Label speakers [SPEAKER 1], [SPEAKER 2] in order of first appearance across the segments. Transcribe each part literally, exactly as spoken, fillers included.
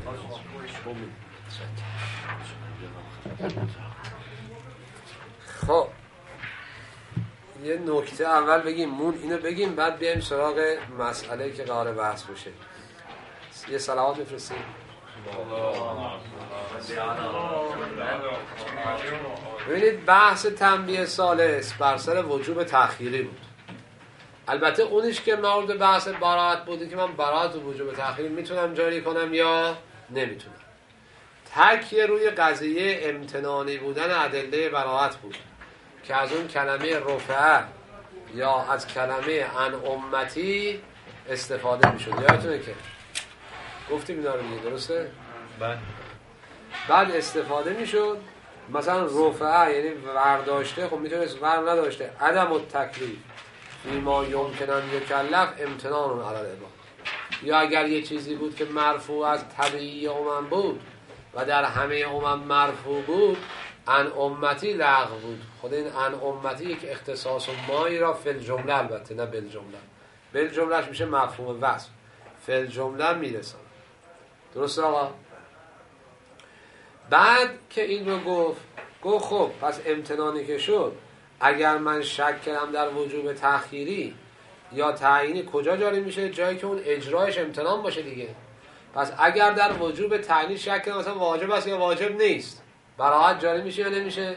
[SPEAKER 1] خب یه نکته اول بگیم، مون اینو بگیم بعد بیایم سراغ مسئله که قرار بحث بشه. یه صلوات بفرستیم. ببینید بحث تنبیه ثالث بر سر وجوب تأخیری بود. البته اونیش که مورد بحث براءت بودی که من براءت و وجوب تأخیری میتونم جاری کنم یا نمیتونم. تکیه روی قضیه امتنانی بودن ادله براءت بود که از اون کلمه رفعه یا از کلمه ان امتی استفاده میشد. یادتونه که گفتیم اینا رو دیگه، درسته؟
[SPEAKER 2] بله.
[SPEAKER 1] بعد استفاده میشد مثلا رفعه یعنی ورداشته، خب میتونست ور نداشته. عدم التکلیف فیما یمکن ان یکلف امتنان علی العباد. یا اگر یه چیزی بود که مرفوع از طبیعی امم بود و در همه امم مرفوع بود، ان امتی لغو بود. خود این ان امتی یک اختصاص مایی را فی الجمله، البته نه بالجمله، بالجملهش میشه مفهوم وصف، فی الجمله میرسن. درسته آقا؟ بعد که این رو گفت گفت خب پس امتنانی که شد، اگر من شک کردم در وجوب تأخیری یا تعیینی کجا جاری میشه؟ جایی که اون اجرایش امتنان باشه دیگه. پس اگر در وجوب تعیینی شک کردم مثلا واجب است یا واجب نیست، براءت جاری میشه یا نمیشه؟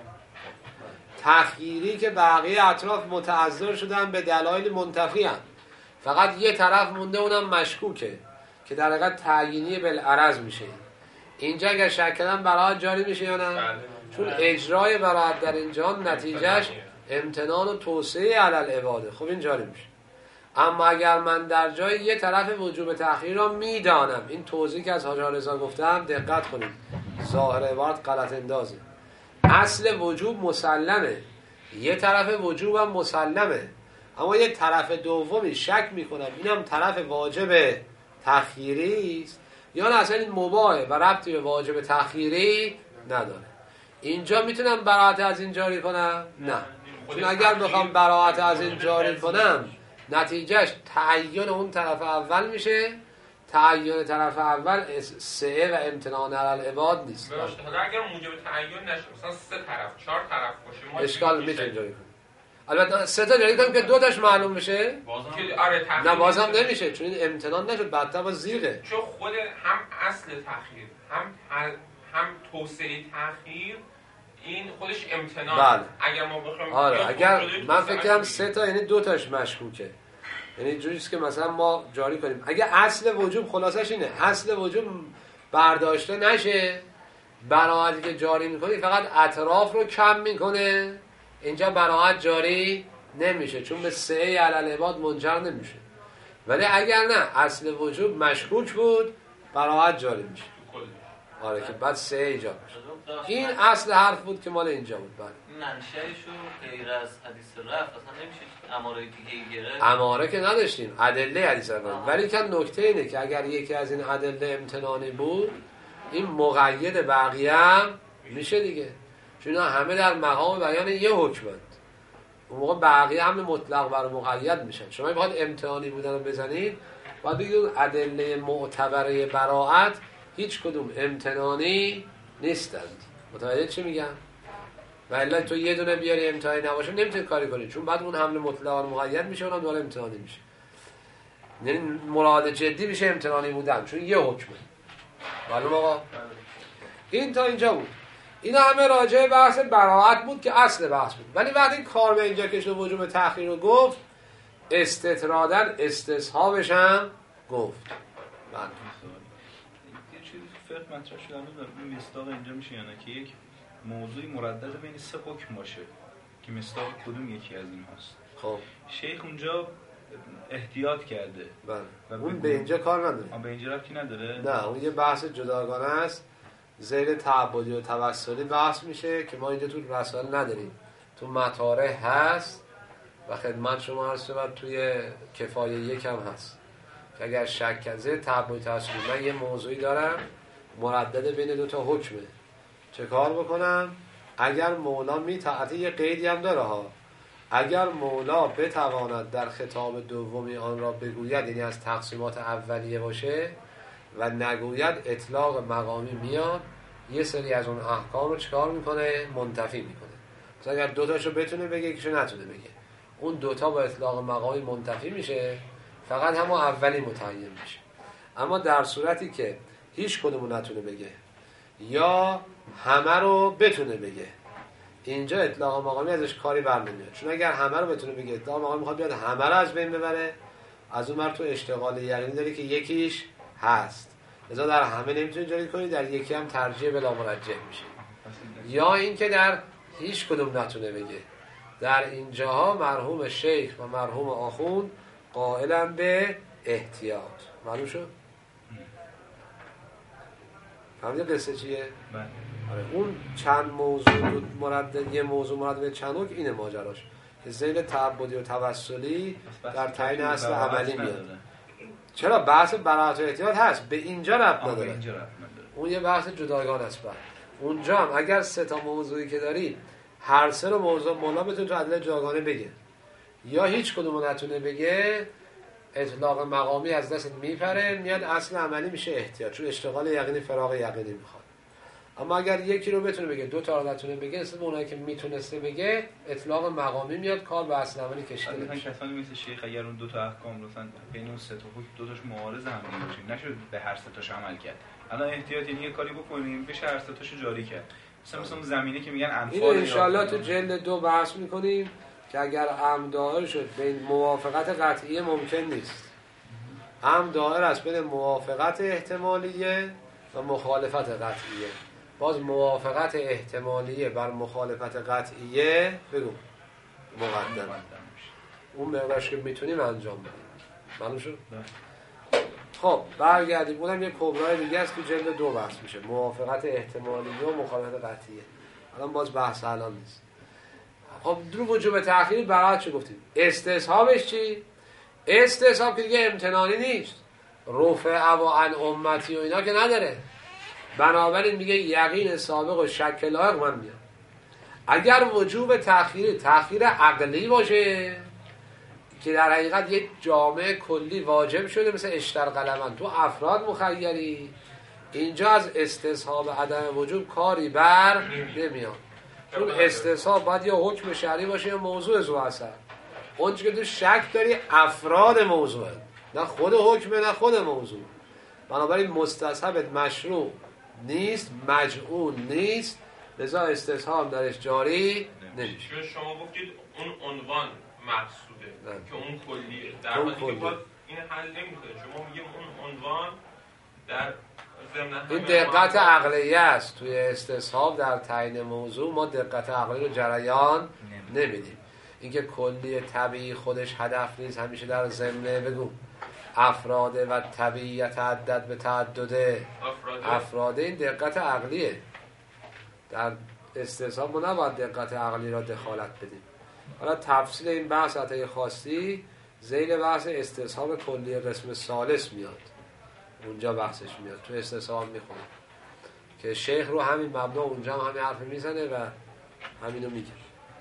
[SPEAKER 1] تأخیری که بقیه اطراف متعذر شدن به دلایل منتفی هم، فقط یه طرف مونده اونم مشکوکه که در حقیقت تعیینی بالعرض میشه. اینجا اگر شک کردن براءت جاری میشه یا نه؟ بله. چون اجرای براءت در اینجا نتیجهش امتنان و توسعه علی العباده، خب این جاری میشه. اما اگر من در جای یه طرف وجوب تأخیر را میدانم، این توضیح که از حاج رضا گفتم دقت کنید، ظاهر عبارت غلط اندازه. اصل وجوب مسلمه، یه طرف وجوب هم مسلمه، اما یه طرف دومی شک میکنم اینم طرف واجب تأخیری است یا نه اصلا این مباهه و ربطی به واجب تأخیری نداره. اینجا میتونم براءت از این جاری کنم؟ نه. چون اگر بخوام براءت از این جاری کنم نتیجهش تعیین اون طرف اول میشه. تعیین طرف اول سعه و امتنان علی العباد نیست.
[SPEAKER 3] حالا اگر موجب تعیین نشه مثلا سه طرف چهار طرف باشه ما
[SPEAKER 1] اشکال میتونیم جاری کنیم. البته سه تا جاری کنیم که دو تاش معلوم بشه.
[SPEAKER 3] بازم آره
[SPEAKER 1] نه بازم نمیشه چون این امتنان نشد، بعدتر با زیغه.
[SPEAKER 3] چون خود هم اصل تأخیر هم هم توسعه تأخیر این خودش امتنان.
[SPEAKER 1] بله.
[SPEAKER 3] اگر ما بخوایم
[SPEAKER 1] آره اگر من فکر کنم سه تا یعنی دو تاش مشکوکه، یعنی جوریست که مثلا ما جاری کنیم اگه اصل وجوب خلاصش اینه اصل وجوب برداشته نشه، براءتی که جاری میکنی فقط اطراف رو کم میکنه، اینجا براءت جاری نمیشه چون به سعه علی العباد منجر نمیشه. ولی اگر نه اصل وجوب مشکوک بود براءت جاری میشه. آره که بعد سعه ایجاد میشه. این اصل حرف بود که مال اینجا بود. بله
[SPEAKER 4] منشأشو غیر از حدیث رفع اصلا نمیشه اماره دیگه گرفت.
[SPEAKER 1] اماره که نداشتیم، ادله حدیث رفع. ولی که نکته اینه که اگر یکی از این ادله امتنانی بود این مقید بقیه هم میشه دیگه، چون همه در مقام بیان یه حکمند. اون موقع بقیه هم مطلق بر مقید میشن. شما بخواید امتحانی بودن رو بزنید باید بگید ادله معتبره براءت هیچ کدوم امتنانی نیستند. متوجه چی میگم؟ و الا تو یه دونه بیاری امتحانی نباشه نمیتونی کاری کنی، چون بعد اون حمل مطلق مقید میشه اونم دوباره امتحانی میشه. یعنی مراد جدی میشه امتحانی بودن چون یه حکمه. معلوم آقا؟ این تا اینجا بود. اینا همه راجع به بحث براءت بود که اصل بحث بود. ولی وقتی کار به اینجا کشید وجوب تأخیر رو گفت، استطرادن استصحابش هم گفت.
[SPEAKER 2] من یه چیزی که فقه مطرح شده این مصداق اینجا میشه یعنی که یک موضوعی مردد بین سه حکم باشه که مصداق کدوم یکی از این هست.
[SPEAKER 1] خب
[SPEAKER 2] شیخ اونجا احتیاط کرده.
[SPEAKER 1] بله. اون به اینجا کار نداره.
[SPEAKER 2] آن به اینجا ربطی نداره؟
[SPEAKER 1] نه اون یه بحث جداگانه است. زیر تعبدی و توسلی بحث میشه که ما اینجا تو رسائل نداریم. تو مطارح هست و خدمت شما عرض شود توی کفایه یکم هست که اگر شک کنه زیر تعبدی توسلی من یه موضوعی دارم مردد بین دو تا حکمه، چه کار بکنم؟ اگر مولا میتعطی یه قیدی هم داره ها، اگر مولا بتواند در خطاب دومی آن را بگوید، یعنی از تقسیمات اولیه باشه، و نگوید اطلاق مقامی میاد یه سری از اون احکام رو چکار میکنه؟ منتفی میکنه. مثلا اگر دوتاشو بتونه بگه یکیشو نتونه بگه، اون دوتا با اطلاق مقامی منتفی میشه، فقط همون اولی متعین میشه. اما در صورتی که هیچ کدومو نتونه بگه یا همه رو بتونه بگه، اینجا اطلاق مقامی ازش کاری بر نمیاد. چون اگر همه رو بتونه بگه، اطلاق مقامی میخواد بیاد همه رو از بین ببره، از اون ور تو اشتغال یقینی داری که یکیش هست، لذا در همه نمیتونی جاری کنی، در یکی هم ترجیح بلا مرجح میشه. یا اینکه در هیچ کدوم نتونه بگه. در اینجاها مرحوم شیخ و مرحوم آخوند قائلن به احتیاط. معلوم شد؟ فهمیدی قصه چیه؟ آره، اون چند موضوع مردد، یه موضوع مردد به چندوک اینه ماجراش که ذیل تعبدی و توسلی در تعیین اصل عملی میاد. چرا بحث براءت و احتیاط هست، به اینجا ربط نداره، اون یه بحث جداگانه است. اونجا هم اگر سه تا موضوعی که داری هر سه رو موضوع مولا بتونه تو ادله جداگانه بگه یا هیچ کدوم نتونه بگه، اطلاق مقامی از دست میپره، میاد اصل عملی میشه احتیاط، چون اشتغال یقینی فراغ یقینی میخواد. اما اگر یکی رو بتونه بگه دو تا رو نتونه بگه، مثل اونایی که میتونسته بگه، اطلاق مقامی میاد، کار به اصل عملی کشیده نمیشه.
[SPEAKER 2] کسانی مثل شیخ اگر اون دو تا احکام رو مثلا بین اون سه تا حکم دو تاش معارض هم باشه، نشد به هر سه تاش عمل کرد. الان احتیاط یعنی یه کاری بکنیم بشه هر سه تاشو جاری کرد. مثلا مثلا زمینه که میگن انفال،
[SPEAKER 1] اینو ان شاءالله تو جلد دو بحث میکنیم که اگر امر دائر شد بین موافقت قطعیه ممکن نیست. امر دائر است بین موافقت احتمالیه و مخالفت قطعیه. باز موافقت احتمالیه بر مخالفت قطعیه بگو مقدم، اون مقدارش که میتونیم انجام بدیم. معلوم شد؟ خب برگردیم، اونم یه کبرای دیگه است تو جلد دو بحث میشه، موافقت احتمالیه و مخالفت قطعیه. الان باز بحث الان نیست. خب در وجوب تأخیر براعت چه گفتیم؟ استصحابش چی؟ استصحاب که دیگه امتنانی نیست، رفع و عن امتی و اینا که نداره، بنابراین میگه یقین سابق و شک لایق من میام. اگر وجوب تأخیر تأخیر عقلی باشه که در حقیقت یک جامعه کلی واجب شده مثل اشتر قلمن، تو افراد مخیری، اینجا از استصحاب عدم وجوب کاری بر نمیاد، چون استصحاب باید یا حکم شرعی باشه یا موضوع ذو اثر. اون که تو شک داری افراد موضوعه، نه خود حکمه نه خود موضوع، بنابراین مستصحب مشروع نیست، مجعول نیست، لذا استصحاب درش جاری نمیشه.
[SPEAKER 3] شما گفتید اون عنوان مقصوده نه. که اون کلیه، در
[SPEAKER 1] حالی
[SPEAKER 3] که باز این حل نمیکنه. شما میگیم اون عنوان در ضمن
[SPEAKER 1] این دقت عقلیه است. توی استصحاب در تعیین موضوع ما دقت عقلی رو جریان نمیدیم. اینکه کلی طبیعی خودش هدف نیست، همیشه در ضمن بگو افراده و طبیعیت عدد به تعدده
[SPEAKER 3] افراده.
[SPEAKER 1] افراده این دقت عقلیه. در استصحاب ما نباید دقت عقلی را دخالت بدیم. حالا تفصیل این بحث اگه خواستی ذیل بحث استصحاب کلی قسم ثالث میاد، اونجا بحثش میاد، تو استصحاب میخونه که شیخ رو همین مبنا اونجا هم همین حرف میزنه و همینو میگه.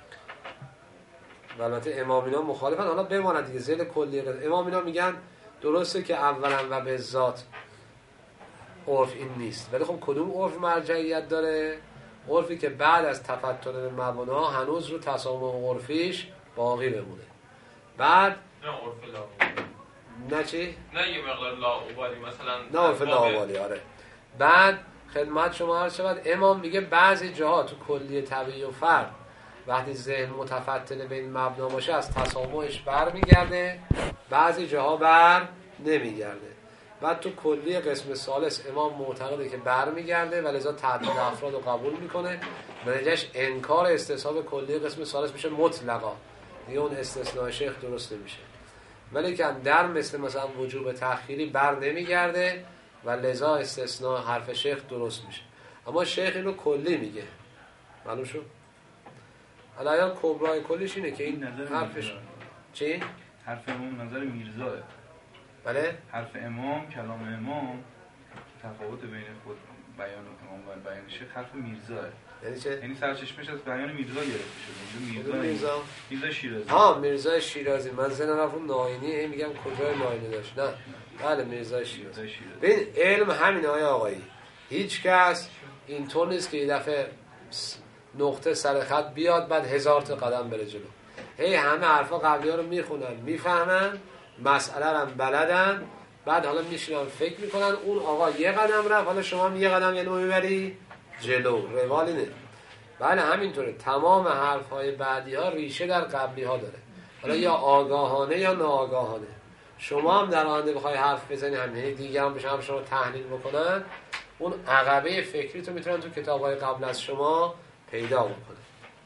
[SPEAKER 1] البته امامینا مخالفن، حالا بماند دیگه ذیل کلی قسم. امامینا میگن درسته که اولا و به ذات عرف این نیست، ولی خب کدوم عرف مرجعیت داره؟ عرفی که بعد از تفتن به مبنا هنوز رو تسامح عرفیش باقی بمونه. بعد
[SPEAKER 3] نه عرف لا
[SPEAKER 1] نه چی؟
[SPEAKER 3] نه یه مقدار لاابالی مثلا،
[SPEAKER 1] نه عرف لاابالی. آره. بعد خدمت شما عرض شود امام میگه بعضی جاها تو کلیه طبیعی و فرد وقتی ذهن متفتن به این مبنا باشه از تسامحش بر میگرده، بعضی جاها بر نمیگرده. بعد تو کلی قسم ثالث امام معتقده که بر میگرده و لذا تعدد افراد رو قبول میکنه و نتیجهش انکار استصحاب کلی قسم ثالث میشه مطلقا، دیگه اون استثناء شیخ درست نمیشه. ولی که در مثل مثلا وجوب تأخیری بر نمیگرده و لذا استثناء حرف شیخ درست میشه. اما شیخ اینو کلی میگه. معلوم شد؟ الان کبرای کلیش اینه که این حرفش چی؟
[SPEAKER 2] حرف امام نظر میرزاه.
[SPEAKER 1] بله؟
[SPEAKER 2] حرف امام، کلام امام تفاوت بین خود بیان امام و بیان شیخ حرف میرزاه.
[SPEAKER 1] یعنی چه؟
[SPEAKER 2] یعنی سرچشمش از بیان میرزا گرفته شده. میرزا
[SPEAKER 1] میرزا
[SPEAKER 2] میرزا شیرازی.
[SPEAKER 1] ها میرزا شیرازی. من زن رفتم ناینی هی میگم کجای ناینی داشت. نه بله میرزا شیراز.
[SPEAKER 2] میرزا شیراز.
[SPEAKER 1] ببین علم همین های آقایی، هیچ کس اینطور نیست که یه دفعه نقطه سر خط بیاد بعد هزار تا قدم بره جلو. هی همه حرفا قبلی ها رو میخونن میفهمن، مسئله رو هم بلدن، بعد حالا میشینن فکر میکنن اون آقا یه قدم رفت، حالا شما هم یه قدم یعنی میبری جلو. روالی نه. بله همینطوره، تمام حرف های بعدی ها ریشه در قبلی ها داره، حالا یا آگاهانه یا ناآگاهانه. شما هم در آینده بخوای حرف بزنی همین دیگه هم بشن شما تحلیل بکنن، اون عقبه فکری تو میتونن تو کتاب های قبل از شما پیدا بکنن.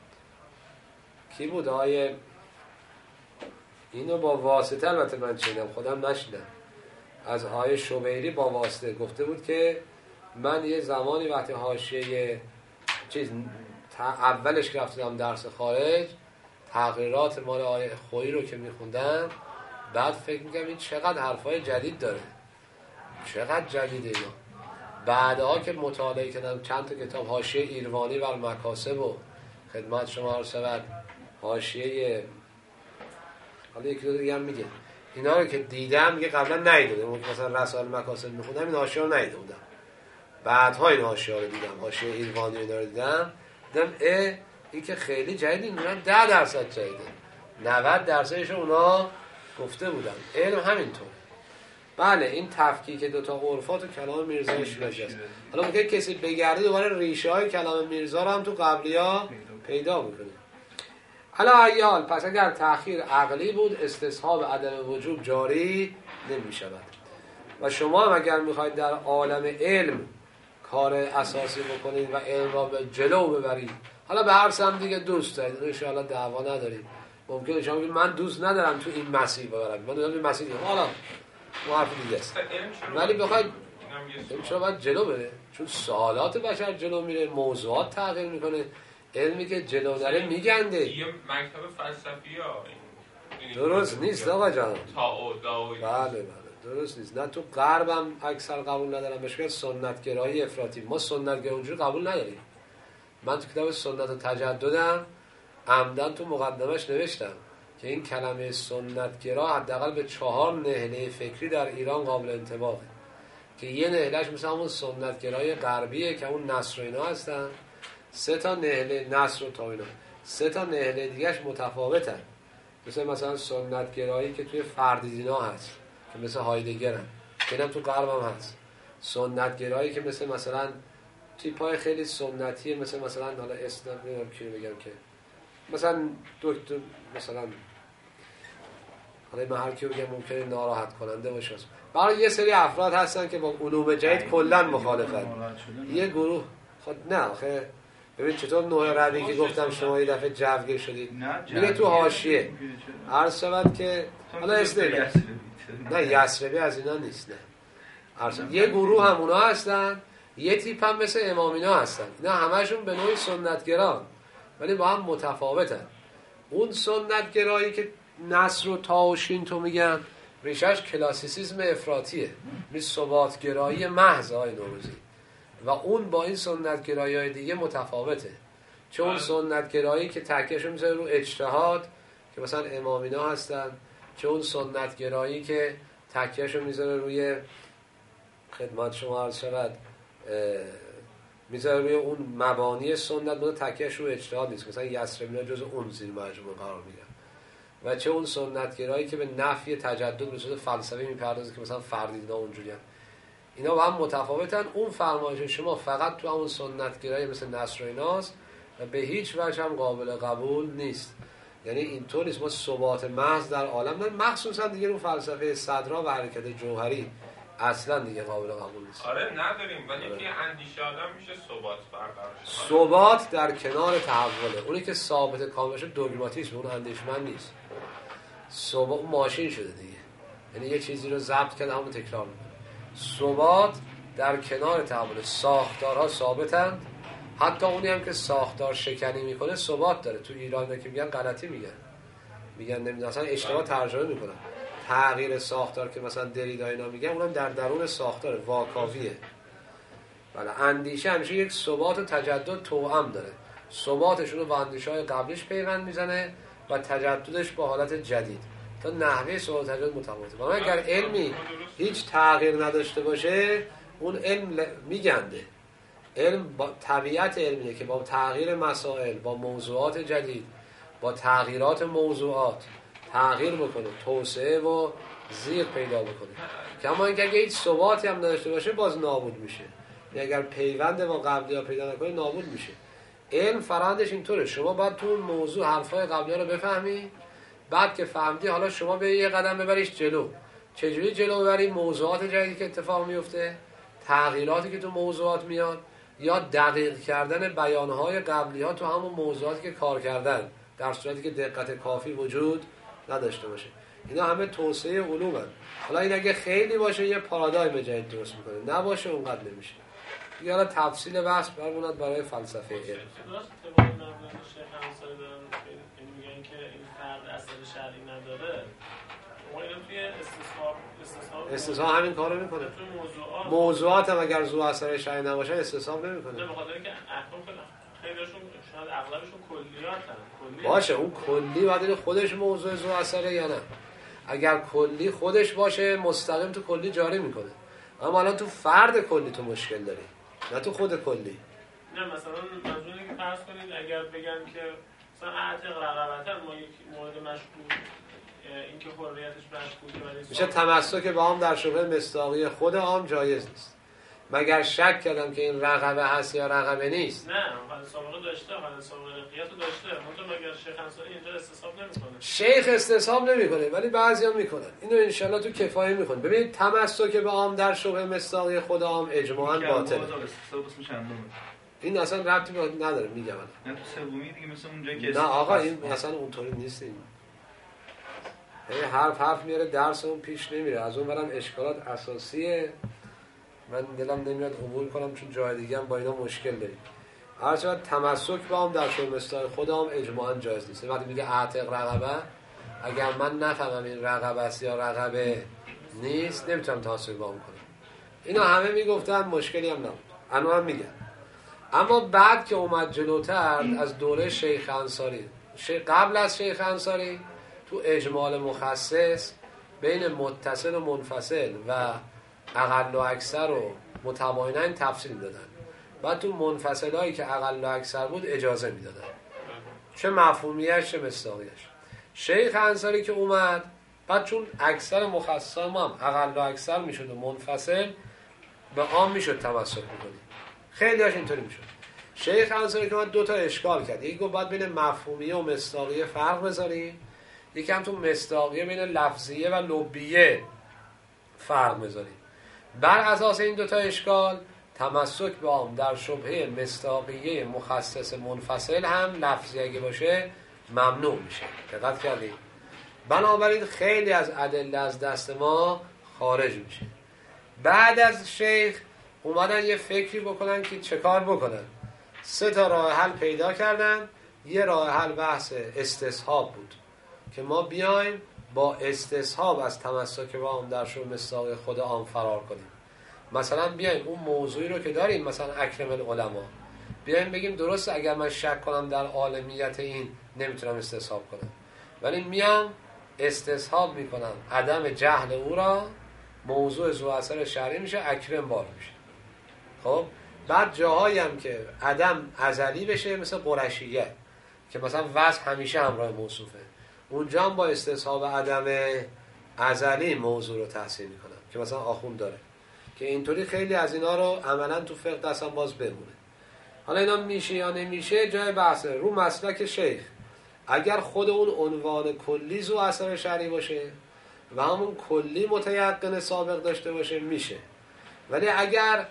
[SPEAKER 1] کی بود آیه اینو با واسطه، البته من چیدم خودم نشیدم، از آیه شبیری با واسطه گفته بود که من یه زمانی وقتی حاشیه چیز اولش که رفتم درس خارج تقریرات مال آیه خویی رو که میخوندم، بعد فکر میکنم این چقدر حرفای جدید داره، چقدر جدیده اینا. بعدها که مطالعه کردم چند تا کتاب، حاشیه ایروانی بر مکاسب و خدمت شما عرض شود، حاشیه حالا یکی دو دیگه هم میگه، اینا رو که دیدم میگه قبلا ندیدم، اون که مثلا رسائل مکاسب میخوندم این حاشیه رو ندیده بودم، بعدها این حاشیه رو دیدم، حاشیه ایروانی اینا رو دیدم، دیدم اه این که خیلی جدیدی، میگن ده درصد جدیده، نود درصدش اونا گفته بودن. علم همینطور. بله این تفکیک دوتا عرفات و کلام میرزا شیرازی است. حالا ممکنه کسی بگرده دوباره ریشه های کلام میرزا رو هم تو قبلیا پیدا بکنه. حالا ایال پس اگر تأخیر عقلی بود استصحاب عدم وجوب جاری نمی شود. و شما هم اگر میخواید در عالم علم کار اساسی بکنید و علم را به جلو ببرید، حالا به هر سمت دیگه دوست دارید، ان شاءالله دعوا ندارید، ممکنه شما بگید من دوست ندارم تو این مسیر ببرم، من دارم این مسیر دیگه، حالا ما حرف دیگه است. ولی بخواید علم چرا باید جلو بره؟ چون سوالات بشر جلو میره، موضوعات تغییر میکنه، علمی که جلو داره میگنده.
[SPEAKER 3] یه مکتب فلسفی ها
[SPEAKER 1] درست نیست آقا جان.
[SPEAKER 3] تعادل.
[SPEAKER 1] بله بله درست نیست. نه تو غرب هم اکثر قبول ندارن، بهش سنت گرایی افراطی. ما سنت گرایی اونجوری قبول نداریم. من تو کتاب سنت و تجددم عمدن تو مقدمش نوشتم که این کلمه سنت گرا حداقل به چهار نهله فکری در ایران قابل انطباقه، که یه نهلهش مثل همون سنت گرای غربیه که اون نصر و اینا هستن، سه تا نهله نصر و تا اینا، سه تا نهله دیگهش متفاوتن، مثل مثلا سنت گرایی که توی فردیدینا هست که مثل هایدگر هم، اینم تو غرب هم هست. سنت گرایی که مثل مثلا تیپای خیلی سنتیه، مثل مثلا حالا اسم نمیدونم کی رو بگم که مثلا دکتر مثلا حالا من هر کی رو بگم ممکنه ناراحت کننده باشه، برای یه سری افراد هستن که با علوم جدید کلا مخالفن. یه گروه خود نه آخه ببین چطور نوع روی که گفتم شما یه دفعه جوگیر شدید میگه تو حاشیه عرض شود که حالا اسم نه یسربی از اینا نیست، نه عرض یه گروه هم اونا هستن، یه تیپ هم مثل امامینا هستن، اینا همشون به نوعی سنتگران ولی با هم متفاوتن. اون سنتگرایی که نصر و تا و شین تو میگن ریشش کلاسیسیسم افراطیه، مثل ثباتگرایی محض های نوروزی، و اون با این سنتگرایی های دیگه متفاوته، چون سنتگرایی که تکیهشو میذاره رو اجتهاد که مثلا امامینا هستن، چون سنتگرایی که تکیهشو میذاره روی خدمت شما عرض شود میذاره روی اون مبانی سنت، مثلا تکیهش رو اجتهاد نیست، مثلا یسربینا جز اون زیر مجموعه قرار میگیره، و چه اون سنتگرایی که به نفی تجدد به صورت فلسفی میپردازه که مثلا فردیدینا اونجوریه، اینا با هم متفاوتن. اون فرمایش شما فقط تو همون سنتگرایی مثل نصر و ایناست و به هیچ وجه هم قابل قبول نیست. یعنی اینطور نیست ما ثبات محض در عالم، نه مخصوصا دیگه رو فلسفه صدرا و حرکت جوهری اصلا دیگه قابل قبول نیست.
[SPEAKER 3] آره نداریم، ولی که اندیشه آدم میشه ثبات برقرار شه.
[SPEAKER 1] ثبات در کنار تحوله، اونی که ثابت کاملش دوگماتیسم، اون اندیشمند نیست. ثبات ماشین شده دیگه، یعنی یه چیزی رو ضبط کرده همون تکرار میکنه. ثبات در کنار تحول، ساختارها ثابتند، حتی اونی هم که ساختار شکنی میکنه ثبات داره. تو ایران که میگن غلطی میگن، میگن نمیدونم اصلا اشتباه ترجمه میکنن. تغییر ساختار که مثلا دریدا اینا میگن اونم در درون ساختار واکاویه. بله اندیشه همیشه یک ثبات و تجدد توأم داره، ثباتشون رو با اندیشه‌های قبلیش پیوند میزنه و تجددش با حالت جدید. تا نحوه سوال تجربه متفاوته. و اگر علمی هیچ تغییر نداشته باشه اون علم میگنده. علم با طبیعت علمیه که با تغییر مسائل، با موضوعات جدید، با تغییرات موضوعات تغییر بکنه، توسعه و زیغ پیدا بکنه. کما اینکه اگه هیچ ثباتی هم نداشته باشه باز نابود میشه. یعنی اگر پیوند با قبلی ها پیدا نکنه نابود میشه. علم فرآیندش اینطوره، شما باید تو اون موضوع حرفای قبلی ها رو بفهمی، بعد که فهمیدی حالا شما به یه قدم ببریش جلو. چجوری جلو ببری؟ موضوعات جدیدی که اتفاق میفته، تغییراتی که تو موضوعات میاد، یا دقیق کردن بیانهای قبلی ها تو همون موضوعاتی که کار کردن، در صورتی که دقت کافی وجود نداشته باشه. اینا همه توسعه علومن. حالا این اگه خیلی باشه یه پارادایم جدید درست میکنه، نباشه اونقدر نمیشه. دیگه حالا تفصیل بحث برموند برای فلسفه علم.
[SPEAKER 5] درست اتفاقی نبودن شیخ انصاری دارن یعنی میگن که این فرد اثر شرعی نداره. اون اینو توی استصحاب استصحاب
[SPEAKER 1] استصحاب همین کارو میکنه.
[SPEAKER 5] توی موضوعات
[SPEAKER 1] موضوعات هم اگر ذو اثر شرعی نباشن استصحاب
[SPEAKER 5] نه
[SPEAKER 1] نمیکنه.
[SPEAKER 5] به خاطر اینکه احکام خیلیشون شاید اغلبشون کلیاتن. کلی
[SPEAKER 1] باشه اون کلی باید خودش موضوع ذو اثره یا نه. اگر کلی خودش باشه مستقیم تو کلی جاری میکنه. اما الان تو فرد کلی تو مشکل داری، نه تو خود کلی.
[SPEAKER 5] نه مثلا منظور اینه که فرض کنید اگر بگن که مثلا اعتق رقبتن ما یک مورد مشکوک اینکه حریتش مشکوکه ولی
[SPEAKER 1] میشه تمسک به عام در شبهه مصداقی خود عام جایز نیست. مگر شک کردم که این رقبه هست یا رقبه نیست.
[SPEAKER 5] نه حال سابقه داشته، حال سابقه رقیت رو داشته. منتها مگر شیخ انصاری اینجا استصحاب نمیکنه.
[SPEAKER 1] شیخ استصحاب نمیکنه ولی بعضیا میکنن. اینو انشالله تو کفایه میکنه. ببینید تمسک به عام در شبهه مصداقی خود عام اجماعاً باطله. این اصلا ربطی به نداره میگم الان.
[SPEAKER 2] نه تو سومی دیگه مثل اونجا که
[SPEAKER 1] نه آقا این اصلا اونطوری نیست. این یعنی حرف حرف میاره درس اون پیش نمیره. از اون برم اشکالات اساسیه. من دلم نمیاد عبور کنم چون جای دیگه هم با اینا مشکل داریم. هرچند تمسک با هم در شبهه مصداقی خود هم اجماعاً جایز نیست. وقتی میگه اعتق رقبه، اگر من نفهمم این رقبه است یا رقبه نیست نمیتونم تمسک با هم کنم. اینا همه میگفتن مشکلی هم نبود. الان هم میگن. اما بعد که اومد جلوتر از دوره شیخ انصاری، قبل از شیخ انصاری تو اجمال مخصص بین متصل و منفصل و اقل و اکثر و متباینن تفصیل دادن. بعد تو منفصل هایی که اقل و اکثر بود اجازه میدادن، چه مفهومیش چه مصداقیش. شیخ انصاری که اومد بعد چون اکثر مخصص هم اقل و اکثر میشد و منفصل به عام میشد تمسک میکنی، خیلی هاش اینطوری میشد. شیخ انصاری که اومد دو تا اشکال کرد. یکی گفت باید بین مفهومیه و مصداقیه فرق بذاری، یکی هم تو مصداقیه بین لفظیه و لبیه فرق بذاری. بر اساس این دو تا اشکال تمسک به عام در شبهه مصداقیه مخصص منفصل هم لفظی اگه باشه ممنوع میشه. دقت کردید؟ بنابراین خیلی از ادله از دست ما خارج میشه. بعد از شیخ اومدن یه فکری بکنن که چه کار بکنن. سه تا راه حل پیدا کردن. یه راه حل بحث استصحاب بود که ما بیایم با استصحاب از تمسک به عام در شبهه مصداقی خود عام فرار کنیم. مثلا بیایم اون موضوعی رو که داریم، مثلا اکرم العلماء، بیایم بگیم درسته اگر من شک کنم در عالمیت این نمیتونم استصحاب کنم، ولی میام استصحاب میکنم عدم جهل او را، موضوع ذو اثر شرعی میشه، اکرم بار میشه. خب بعد جاهایی هم که عدم ازلی بشه مثل قرشیه که مثلا وصف همیشه همراه موصوفه، اونجا هم با استصحاب عدم ازلی موضوع رو تحسین میکنم که مثلا آخوند داره، که اینطوری خیلی از اینا رو عملا تو فقه دستم باز بمونه. حالا اینا میشه یا نمیشه جای بحثه. رو مسلک شیخ اگر خود اون عنوان کلی ذو اثر شرعی باشه و همون کلی متیقن سابق داشته باشه میشه، ولی اگر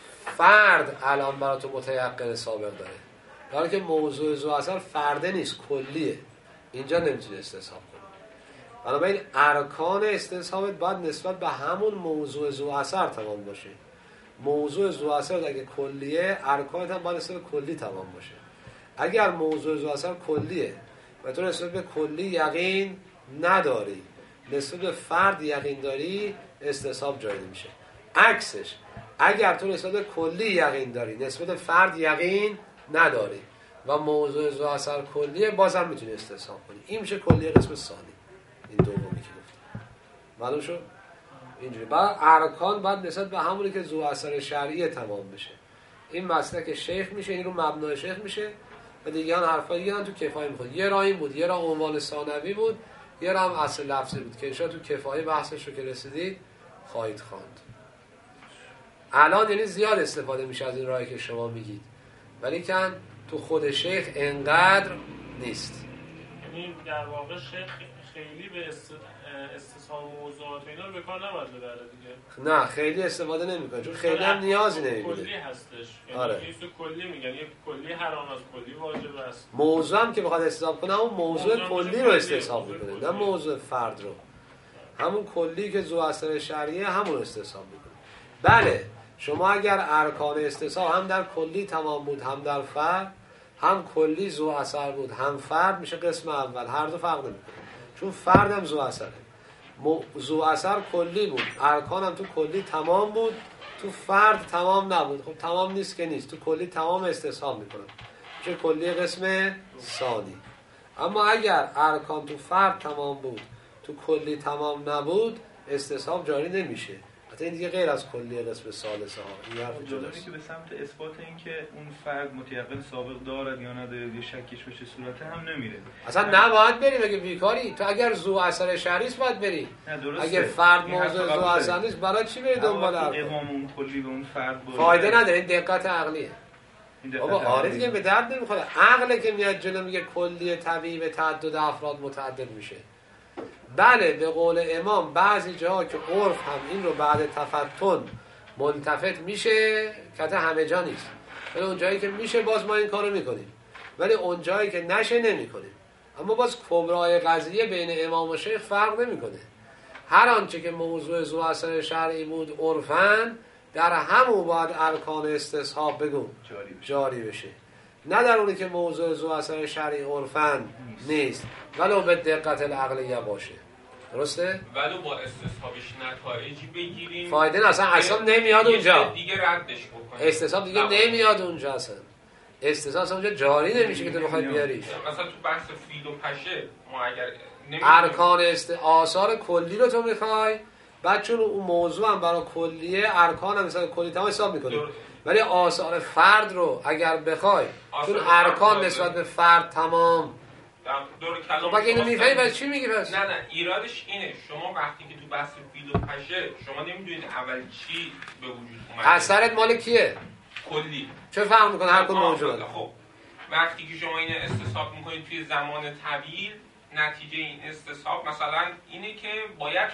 [SPEAKER 1] فرد الان برای تو متیقن سابق داره در حالی که موضوع ذو اثر فرده نیست کلیه، اینجا نمیتونه استصحاب کنه. بنابراین ارکان استصحابت باید نسبت به همون موضوع ذو اثر تمام باشه. موضوع ذو اثر اگه کلیه، ارکانت هم باید نسبت به کلی تمام باشه. اگر موضوع ذو اثر کلیه و تو نسبت به کلی یقین نداری، نسبت به فرد یقین داری، استصحاب جای نمیشه. عکسش اگر تو نسبت به کلی یقین داری، نسبت به فرد یقین نداری و موضوع ذو اثر کلیه، بازم میتونی استصحاب کنی. این میشه کلیه قسم ثانی. این دومی که معلوم شد؟ اینجوری بعد ارکان باید نسبت به همونی که ذو اثر شرعی تمام بشه. این مسلک شیخ میشه، این رو مبنای شیخ میشه و دیگران حرفا دیگران تو کفایه میخواد. یه راه این بود، یه راه عنوان ثانوی بود، یه راه هم اصل لفظی بود که انشاء تو کفایه بحثش رو که رسیدید خواهید خواند. الان یعنی زیاد استفاده میشه از این راهی که شما میگید، ولی کن تو خود شیخ انقدر نیست.
[SPEAKER 5] یعنی در واقع شیخ خیلی به استصحاب موضوعات اینا رو به کار نباید ببره دیگه.
[SPEAKER 1] نه خیلی استفاده نمیکنه، چون خیلی هم نیازی نمیبینه.
[SPEAKER 5] کلی هستش. یعنی
[SPEAKER 1] آره.
[SPEAKER 5] تو کلی میگن یک کلی حرام است، کلی واجب است.
[SPEAKER 1] موضوع هم که بخواد استصحاب کنه اون موضوع, موضوع کلی رو استصحاب میکنه، نه موضوع فرد رو. همون کلی که ذو اثر شرعیه همون استصحاب میکنه. بله شما اگر ارکان استصحاب هم در کلی تمام بود هم در فرد، هم کلی ذو اثر بود هم فرد، میشه قسم اول. هر دو فرق نمیکنه، چون فرد هم ذو اثره. ذو اثر کلی بود، ارکان هم تو کلی تمام بود، تو فرد تمام نبود. خب تمام نیست که نیست، تو کلی تمام استصحاب میکنه، میشه کلی قسم ثانی. اما اگر ارکان تو فرد تمام بود تو کلی تمام نبود، استصحاب جاری نمیشه. حتی این دیگه غیر از کلی قسم ثالثه ها. این حرف جداست
[SPEAKER 2] که به سمت اثبات این که اون فرد متیقن سابق دارد یا نداره یا شکش به چه صورته هم نمیره.
[SPEAKER 1] اصلا نباید بری بگه بیکاری. تو اگر ذو اثر شرعی است باید بری. اگه فرد موضوع ذو اثر نیست برای چی بری دنبال ارکان؟
[SPEAKER 2] امام اون کلی به اون فرد باشه
[SPEAKER 1] فایده نداره. این دقت عقلیه. بابا آره دیگه به درد نمیخوره. عقله که میاد جلو میگه کلی طبیعی به تعدد افراد متعدد میشه. بله به قول امام بعضی جاها که عرف هم این رو بعد تفتن ملتفت میشه که همه جا نیست، ولی اون جایی که میشه باز ما این کارو میکنیم، ولی اون جایی که نشه نمیکنیم. اما باز کبرای قضیه بین امام و شیخ فرق نمیکنه. هر آنچه که موضوع ذو اثر شرعی بود عرفاً در همون باید ارکان استصحاب بگو جاری بشه. جاری بشه. نه در اونی که موضوع ذو اثر شرعی عرفاً نیست ولو به دقت العقلیه باشه. درسته؟
[SPEAKER 3] ولو با استصحابش نتایجی بگیریم
[SPEAKER 1] فایده نه، اصلا اصلا نمیاد اونجا.
[SPEAKER 3] دیگه ردش بکنیم.
[SPEAKER 1] استصحاب دیگه نمیاد اونجا، اصلا استصحاب اونجا جاری نمیشه که تو بخوای بیاریش.
[SPEAKER 3] مثلا تو بحث فیل و پشه ما اگر
[SPEAKER 1] ارکان است آثار کلی رو تو میخوای، بعد چون اون موضوع هم برای کلیه ارکان هم مثلا کلی تمام حساب میکنی، ولی آثار فرد رو اگر بخوای چون ارکان نسبت به فرد تمام
[SPEAKER 3] دور کلام
[SPEAKER 1] خب اگه اینو میفهمی بس چی میگی پس؟
[SPEAKER 3] نه نه ایرادش اینه شما وقتی که تو بحث فیل و پشه شما نمیدونید اول چی به وجود اومده.
[SPEAKER 1] اثرت مال کیه؟
[SPEAKER 3] کلی.
[SPEAKER 1] چه فرق میکنه هر کدوم موجوده؟
[SPEAKER 3] خب وقتی که شما اینو استصحاب میکنید توی زمان طویل، نتیجه این استصحاب مثلا اینه که باید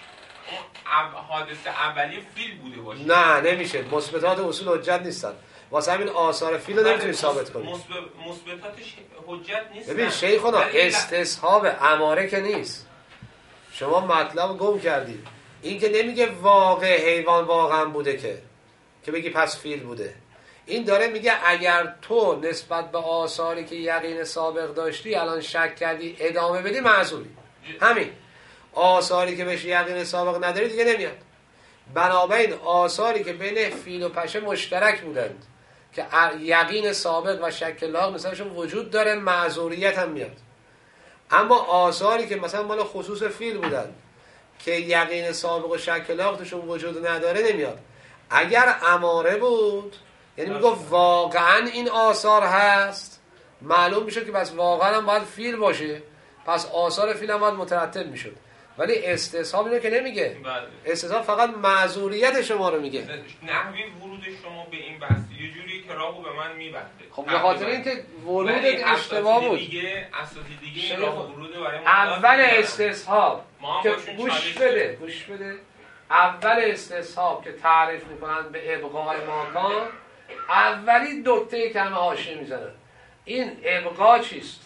[SPEAKER 3] اون حادثه اولیه فیل بوده باشه.
[SPEAKER 1] نه نمیشه، مثبتات اصول حجت نیستن، واسه همین آثار فیل رو نمیتونی ثابت کنی.
[SPEAKER 3] مثبتاتش حجت نیست.
[SPEAKER 1] ببین شیخونا استصحاب اماره که نیست، شما مطلب گم کردی. این که نمیگه واقع حیوان واقعا بوده که که بگی پس فیل بوده. این داره میگه اگر تو نسبت به آثاری که یقین سابق داشتی الان شک کردی ادامه بدی معذوری. همین آثاری که بهش یقین سابق نداری دیگه نمیاد. بنابراین آثاری که بین فیل و پشه مشترک بودند که یقین سابق و شک لاغ مثلشون وجود داره، معذوریت هم میاد. اما آثاری که مثلا مال خصوص فیل بودند که یقین سابق و شک لاغ توشون وجود نداره نمیاد. اگر اماره بود یعنی میگه واقعا این آثار هست، معلوم میشه که بس واقعا هم باید فیل باشه، پس آثار فیل هم باید مترتب میشد. ولی استصحاب اینو که نمیگه. بله. استصحاب فقط معذوریت شما رو میگه.
[SPEAKER 3] نحوی ورود شما به این بحث یه جوری که راهو به من میبنده.
[SPEAKER 1] خب به خاطر اینکه ورود اشتباه بود.
[SPEAKER 3] دیگه اساسی دیگه راه ورود برای ما
[SPEAKER 1] اول استصحاب که گوش بده، گوش بده. اول استصحاب که تعریف میکنن به ابقاء ماکان، اولی نکته کلمه حاشیه میزنن. این ابقاء چیست؟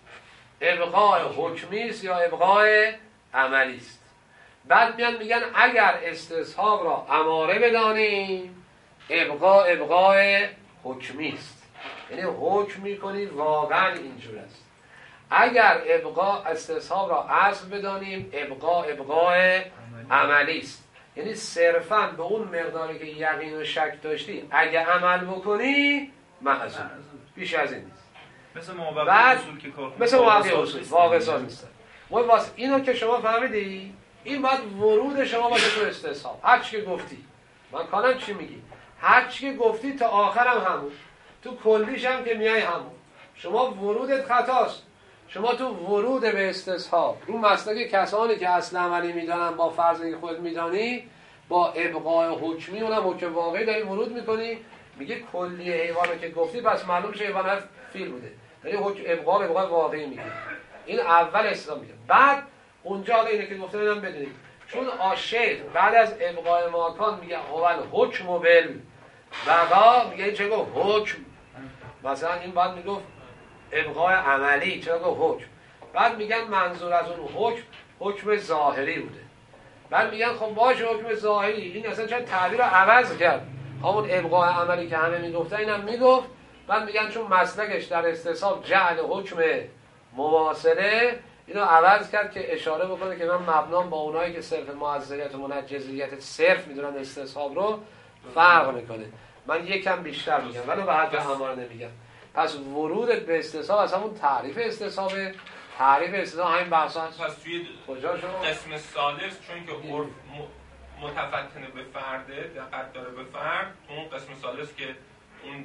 [SPEAKER 1] ابقاء حکمی است یا ابقاء عملی است؟ بعد میان میگن اگر استصحاب را اماره بدانیم ابقاء ابقاء حکمی است، یعنی حکم میکنی واقعا اینجور است. اگر ابقاء استصحاب را اصل بدانیم ابقاء ابقاء عملی است، یعنی صرفاً به اون مقداری که یقین و شک داشتی اگه عمل بکنی معذور، بیش از این نیست.
[SPEAKER 2] مثل موقع اصول که کار
[SPEAKER 1] مثل موقع اصول واقع ساز نیست. واسه اینو که شما فهمیدی این باید ورود شما باشه تو استصحاب. هر چی که گفتی من کانم چی میگی، هر چی که گفتی تا آخرم همون، تو کلیش هم که میای همون. شما ورودت خطاست. شما تو ورود به استصحاب رو مسلک کسانی که اصل عملی میدانن با فرضی خود میدانی با ابقاء حکمی اونم حکم واقعی داری ورود میکنی، میگه کلی حیوانو که گفتی پس معلوم شه حیوان فیل بوده، داری حکم ابقاء ابقاء واقعی میگه. این اول اسلام میگه. بعد اونجا حالا اینه که گفته اینم بدونید، چون آشیخ بعد از ابقاء ماکان میگه اول حکم و بل بقا، میگه چه گفت حکم، مثلا این بعد میگفت ابقاء عملی، چرا گفت حکم. بعد میگن منظور از اون حکم حکم ظاهری بوده. بعد میگن خب باشه حکم ظاهری، این اصلا چرا تعبیر رو عوض کرد، همون ابقاء عملی که همه میگفتن اینم میگفت. بعد میگن چون مسلکش در استصحاب جعل حکم مواصله، اینو عوض کرد که اشاره بکنه که من مبنام با اونایی که صرف معزریت و منجزیت صرف میدونن استصحاب رو فرق میکنه. من یکم بیشتر میگم ولی به حد همار نمیگم. پس ورودت به استصحاب از همون تعریف استصحابه. تعریف استصحاب همین بحثا هست.
[SPEAKER 3] پس توی
[SPEAKER 1] کجا شما؟
[SPEAKER 3] قسم ثالث چون که عرف متفتنه به فرده، دقت داره به فرد، اون قسم ثالث که اون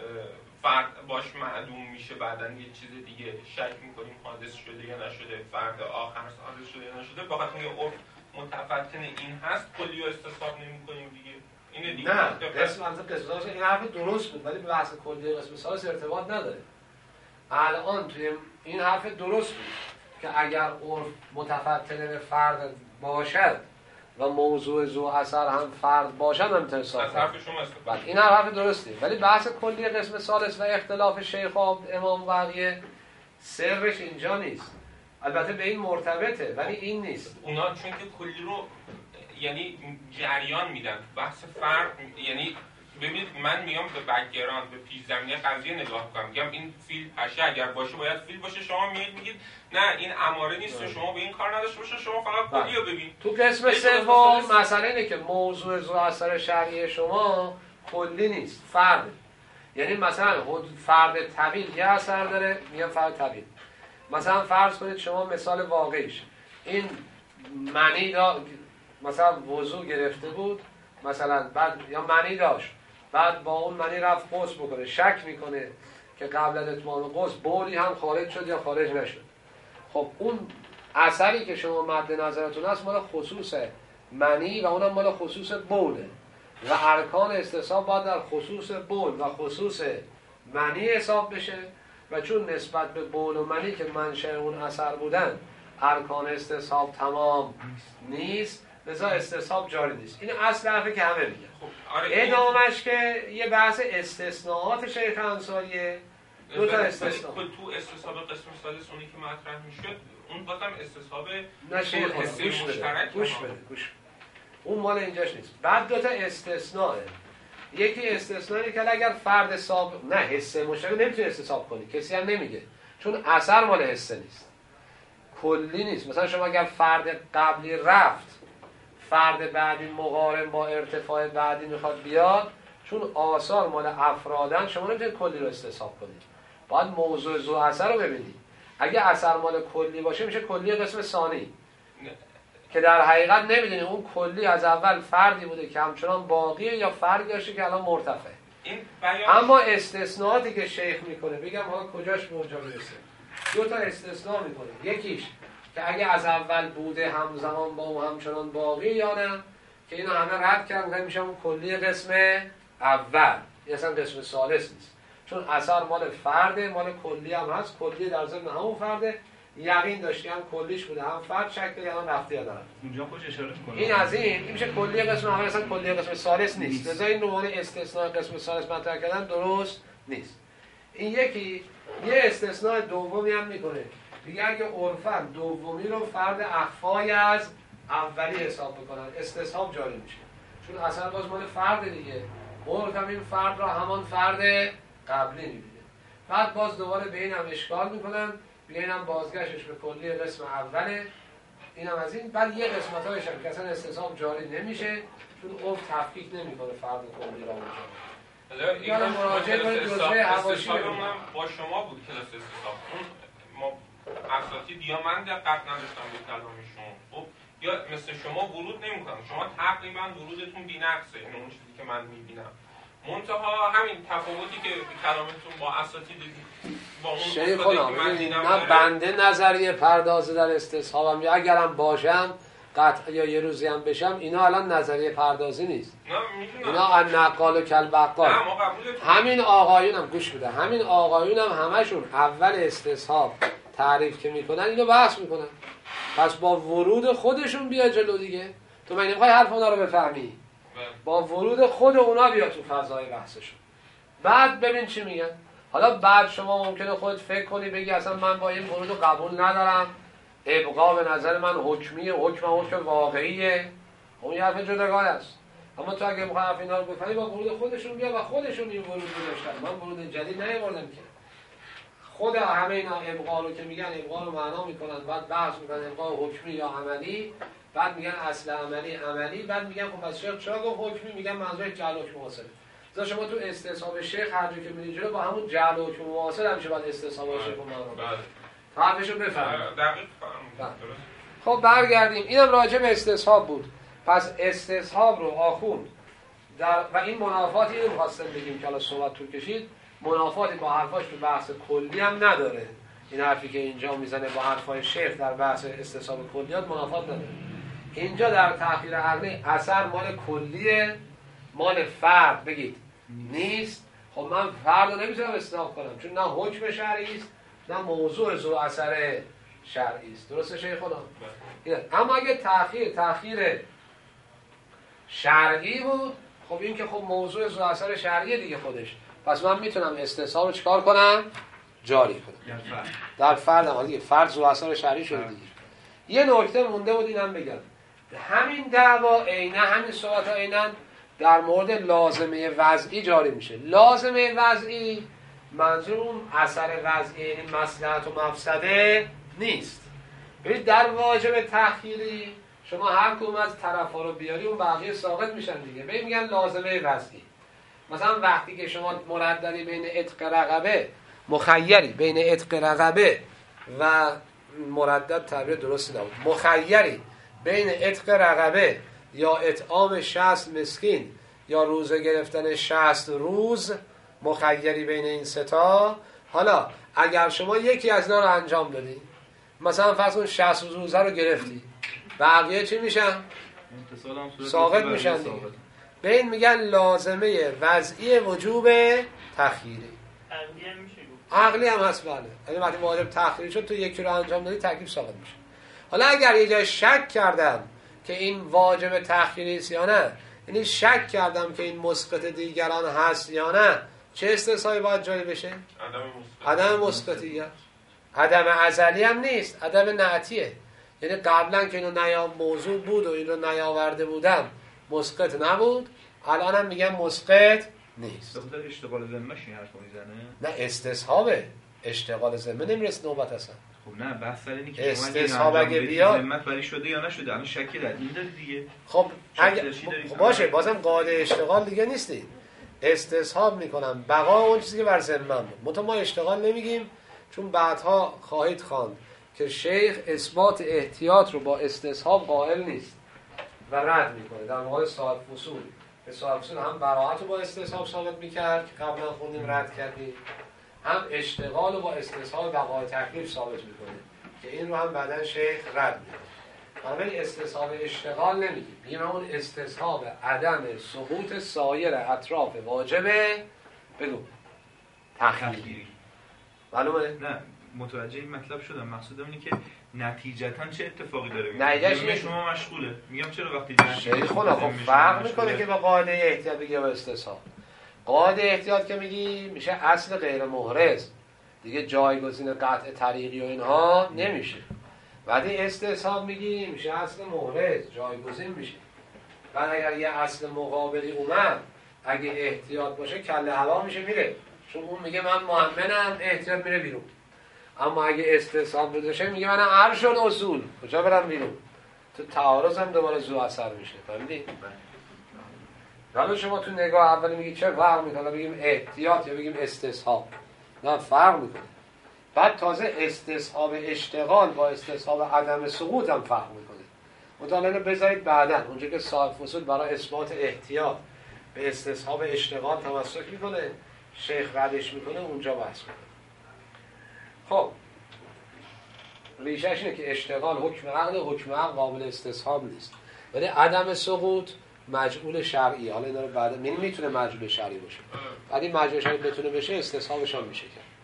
[SPEAKER 3] فرد باش معدوم میشه، بعدن یه چیز دیگه شک میکنیم حادث شده یا نشده، فرد آخر حادث شده یا نشده، با خاطر اینکه عرف متفتن این هست کلی استصحاب نمی‌کنیم دیگه. اینه دیگه.
[SPEAKER 1] نه قسم از قسم ثالث این حرف درست بود ولی به بحث کلی قسم ثالث ارتباط نداره. الان توی این حرف درست بود که اگر عرف متفتن به فرد باشد و موضوع ذو اثر هم فرد باشد هم انتصاب
[SPEAKER 3] از حرف شما استفاده.
[SPEAKER 1] این حرف درسته ولی بحث کلی قسم ثالث و اختلاف شیخ و امام بقیه سرش اینجا نیست. البته به این مرتبطه ولی این نیست.
[SPEAKER 3] اونا چون که کلی رو یعنی جریان میدن بحث فرد، یعنی ببینید من میام به بک‌گراند به پیش زمینه قضیه نگاه کنم، میگم این فیل پشه اگر باشه باید فیل باشه، شما میگید میگید نه این اماره نیست و شما به این کار نداشته باشه، شما فقط کلی رو ببین.
[SPEAKER 1] تو قسم سوم مسئله اینه که موضوع ذو اثر شرعی شما کلی نیست، فرد. یعنی مثلا فرد طویل یه اثر داره، میگم فرد طویل. مثلا فرض کنید شما مثال واقعیش این معنی دا مثلا وضو گرفته بود مثلا، بعد یا معنی داشت بعد با اون معنی رفت غسل بکنه، شک میکنه که قبل از اتمام غسل بولی هم خارج شد یا خارج نشد. خب اون اثری که شما مد نظرتون هست مال خصوص معنی و اونم مال خصوص بوله و ارکان استصحاب باید در خصوص بول و خصوص معنی حساب بشه و چون نسبت به بول و معنی که منشأ اون اثر بودن ارکان استصحاب تمام نیست، لذا استصحاب جاری نیست. این اصل حرفی که همه میگن.
[SPEAKER 3] خب آره
[SPEAKER 1] ادامش که یه بحث استثناءات شیخ انصاریه، دو تا استثناء.
[SPEAKER 3] تو استصحاب قسم ثالث اونی که مطرح میشد اون بازم استصحاب
[SPEAKER 1] نه شیخ گوش بده گوش بده گوش اون مال اینجاش نیست. بعد دو تا استثناءه. یکی استثنایی که اگر فرد سابق نه حسه مشترک نمیتونه استصحاب کنی، کسی هم نمیگه چون اثر مال حسه نیست، کلی نیست. مثلا شما اگر فرد قبلی رفت فرد بعدی مقارن با ارتفاع بعدی میخواد بیاد، چون آثار مال افرادن شما نمیتونید کلی رو استصحاب کنید، باید موضوع ذو اثر رو ببینید. اگه اثر مال کلی باشه میشه کلی قسم ثانی که در حقیقت نمیدونی اون کلی از اول فردی بوده که همچنان باقیه یا فردی داشته که الان مرتفع. اما استثناءاتی که شیخ میکنه بگم حالا کجاش به اونجا میرسه، دو تا استثناء میکنه. یکیش که اگه از اول بوده همزمان با اون همچنان باقی یا نه، که اینو همه رد کردن میشه اون کلی قسم اول، این اصلا قسم ثالث نیست چون اثر مال فرده، مال کلی هم هست، کلی در ضمن همون فرده، یقین داشتی هم کلیش بوده هم فرد شکل یا هم رفته یا نرفته.
[SPEAKER 2] اونجا خوش اشاره کنه
[SPEAKER 1] این از این این میشه کلی قسم اول، اصلا کلی قسم ثالث نیست. لذا این نوعان استثناء قسم ثالث مطرح کردن درست نیست. این یکی یه استثناء دومی هم میکنه، دیگه اگه عرفاً دومی رو فرد اخفای از اولی حساب بکنن استصحاب جاری میشه چون اصلا باز مال فرد دیگه، عرف هم این فرد رو همان فرد قبلی میبینه. بعد باز دوباره به این هم اشکال میکنن، بگه این هم بازگشتش به کلی قسم اوله، این هم از این. بعد یه قسمت هایش هم که اصلا استصحاب جاری نمیشه چون عرف تفکیک نمیکنه فرد کلی را میکنه.
[SPEAKER 3] این هم مراجعه کنید جزوه حواشی با شما بود کلاس استصحاب. ما اساتید یا من دقت نداشتم به کلام شما. خب یا مثل شما ورود نمیکنم. شما تقریبا ورودتون بی‌نقصه، این اون چیزی که من میبینم. منتها همین تفاوتی که کلامتون با اساتید با اون
[SPEAKER 1] شیخ
[SPEAKER 3] استادی
[SPEAKER 1] خدا
[SPEAKER 3] که من دیدم
[SPEAKER 1] نه
[SPEAKER 3] داره،
[SPEAKER 1] بنده نظریه پردازه در استصحابم، یا اگرم باشم قطع یا یه روزی هم بشم، اینا الان نظریه پردازی نیست.
[SPEAKER 3] نه میدونم.
[SPEAKER 1] اینا النقال و کلبقال.
[SPEAKER 3] نه ما قبولتون.
[SPEAKER 1] همین آقایون هم گوش بده، همین آقایون هم همشون اول استصحاب تعریف که میکنن اینو بحث میکنن. پس با ورود خودشون بیا جلو دیگه. تو من نمیخوای حرف اونا رو بفهمی، با ورود خود اونا بیا تو فضای بحثشون، بعد ببین چی میگن. حالا بعد شما ممکنه خودت فکر کنی بگی اصلا من با این ورود رو قبول ندارم، ابقا به نظر من حکمیه، حکم حکم واقعیه، اون یه حرف جداگانه است. اما تو اگه میخوای حرف اینا رو بفهمی با ورود خودشون بیا و خودشون این ورود رو داشتن. من ورود جدید نیاوردم که. خود همه اینا ابقا رو که میگن ابقا رو معنا میکنن، بعد بحث میکنن ابقا حکمی یا عملی، بعد میگن اصل عملی عملی، بعد میگن خب پس شیخ چرا گفت حکمی؟ میگن منظورش جعل حکم واصله. مثلا شما تو استصحاب شیخ هر جا که میری جلو با همون جعل حکم واصل همیشه بعد استصحاب شیخ رو معنا کنید. حرفشو بفهمید.
[SPEAKER 3] دقیق فهمیدم.
[SPEAKER 1] خب برگردیم. اینم راجع به استصحاب بود. پس استصحاب رو آخوند در و این منافاتی رو می‌خواستم بگیم که حالا صحبت طول کشید، منافاتی با حرفاش تو بحث کلی هم نداره. این حرفی که اینجا میزنه با حرفای شیخ در بحث استصحاب کلیات منافات نداره. اینجا در تأخیر عقلی اثر مال کلیه، مال فرد بگید نیست. خب من فرد رو نمیتونم استصحاب کنم چون نه حکم شرعی است نه موضوع ذو اثر شرعی است. درسته شیخ خدا؟ اما اگه تأخیر تأخیر شرعی بود، خب این که خب موضوع ذو اثر شرعی دیگه خودش، پس من میتونم استصحاب رو چیکار کنم؟ جاری کنم. در فرد هم دیگه فرد ذو اثر شرعی شده دیگه. یه نکته مونده بود اینم بگم. همین دعوا عیناً همین صحبت ها عیناً در مورد لازمه وضعی جاری میشه. لازمه وضعی منظور اون اثر وضعی یعنی مصلحت و مفسده نیست. ببین در واجب تأخیری شما هر کدوم از طرفا رو بیاری اون بقیه ساقط میشن دیگه. ببین میگن لازمه وضعی. مثلا وقتی که شما مرددی بین عتق رقبه، مخیری بین عتق رقبه و مردد تعبیر درستی نبود، مخیری بین عتق رقبه یا اطعام شصت مسکین یا روزه گرفتن شصت روز، مخیری بین این ستا. حالا اگر شما یکی از اینا رو انجام بدی، مثلا فرض کن شصت روزه رو گرفتی، بقیه چی میشن؟ ساقط میشن دیگه. به این میگن لازمه وضعی وجوب تأخیری.
[SPEAKER 5] عقلی هم میشه گفت.
[SPEAKER 1] عقلی هم هست بله. یعنی وقتی واجب تأخیری شد تو یکی رو انجام دادی تکلیف ساقط میشه. حالا اگر یه جای شک کردم که این واجب تأخیری است یا نه، یعنی شک کردم که این مسقط دیگران هست یا نه، چه استثنایی باید جاری بشه؟ عدم مسقطیت. عدم ازلی هم نیست، عدم نعتیه. یعنی قبلا که اینو نیا موضوع بود و اینو نیاورده بودم مسقط نبود، الان هم میگم مسقط نیست.
[SPEAKER 2] بخاطر اشتغال ذمه این حرفو میزنه؟
[SPEAKER 1] نه استصحابه، اشتغال ذمه نمیرسه نوبت اصلا.
[SPEAKER 2] خب نه بحث سر اینه که
[SPEAKER 1] استصحاب اگه بیاد
[SPEAKER 2] ذمت ولی شده یا نشده، الان شکی در این داری دیگه.
[SPEAKER 1] خب اگه خب باشه بازم قاعده اشتغال دیگه نیستی. استصحاب میکنم بقا اون چیزی که بر ذمه بود. متو ما اشتغال نمیگیم چون بعدها خواهید خواند که شیخ اثبات احتیاط رو با استصحاب قائل نیست و رد میکنه. در مورد صاحب فصول به صاحب فصول هم براءت رو با استصحاب ثابت میکرد که قبلا خوندیم رد کردیم، هم اشتغال رو با استصحاب بقای تکلیف ثابت میکنه که این رو هم بعدن شیخ رد میکنه. بنابراین استصحاب اشتغال نمیگیم، میگیم همون استصحاب عدم سقوط سایر اطراف واجبه بگو تخییری. معلومه؟
[SPEAKER 2] نه متوجه این مطلب شدم. مقصودم اینه که نتیجتاً چه اتفاقی داره میفته.
[SPEAKER 1] نتیجهش
[SPEAKER 2] شما مشغوله. میگم چرا وقتی
[SPEAKER 1] شیخ خدا خب فرق میکنه که با قاعده احتیاط بگی با استصحاب. قاعده احتیاط که میگی میشه اصل غیر محرز دیگه، جایگزین قطع طریقی و اینها نمیشه. وقتی استصحاب میگی میشه اصل محرز، جایگزین میشه. بعد اگر یه اصل مقابلی اومد اگه احتیاط باشه کله هوا میشه میره، چون اون میگه من مؤمنم احتیاط میره بیرون. اما اگه استصحاب بشه میگه من عرش الاصول کجا برم بیرون، تو تعارض هم دوباره ذو اثر میشه. فهمیدی؟ حالا شما تو نگاه اولی میگی چه فرق میکنه بگیم احتیاط یا بگیم استصحاب؟ نه فرق میکنه. بعد تازه استصحاب اشتغال با استصحاب عدم سقوط هم فرق میکنه. مطالعه بذارید بعداً اونجا که صاحب فصول برای اثبات احتیاط به استصحاب اشتغال تمسک میکنه، شیخ ردش میکنه، اونجا بحث میکنه. خب ریشش اینه که اشتغال حکم عقل، حکم عقل قابل استصحاب نیست، ولی عدم سقوط مجعول شرعی. حالا اینا رو بعد من میتونه مجعول شرعی باشه، ولی مجعول شرعی بتونه بشه استصحابش هم میشه کرد.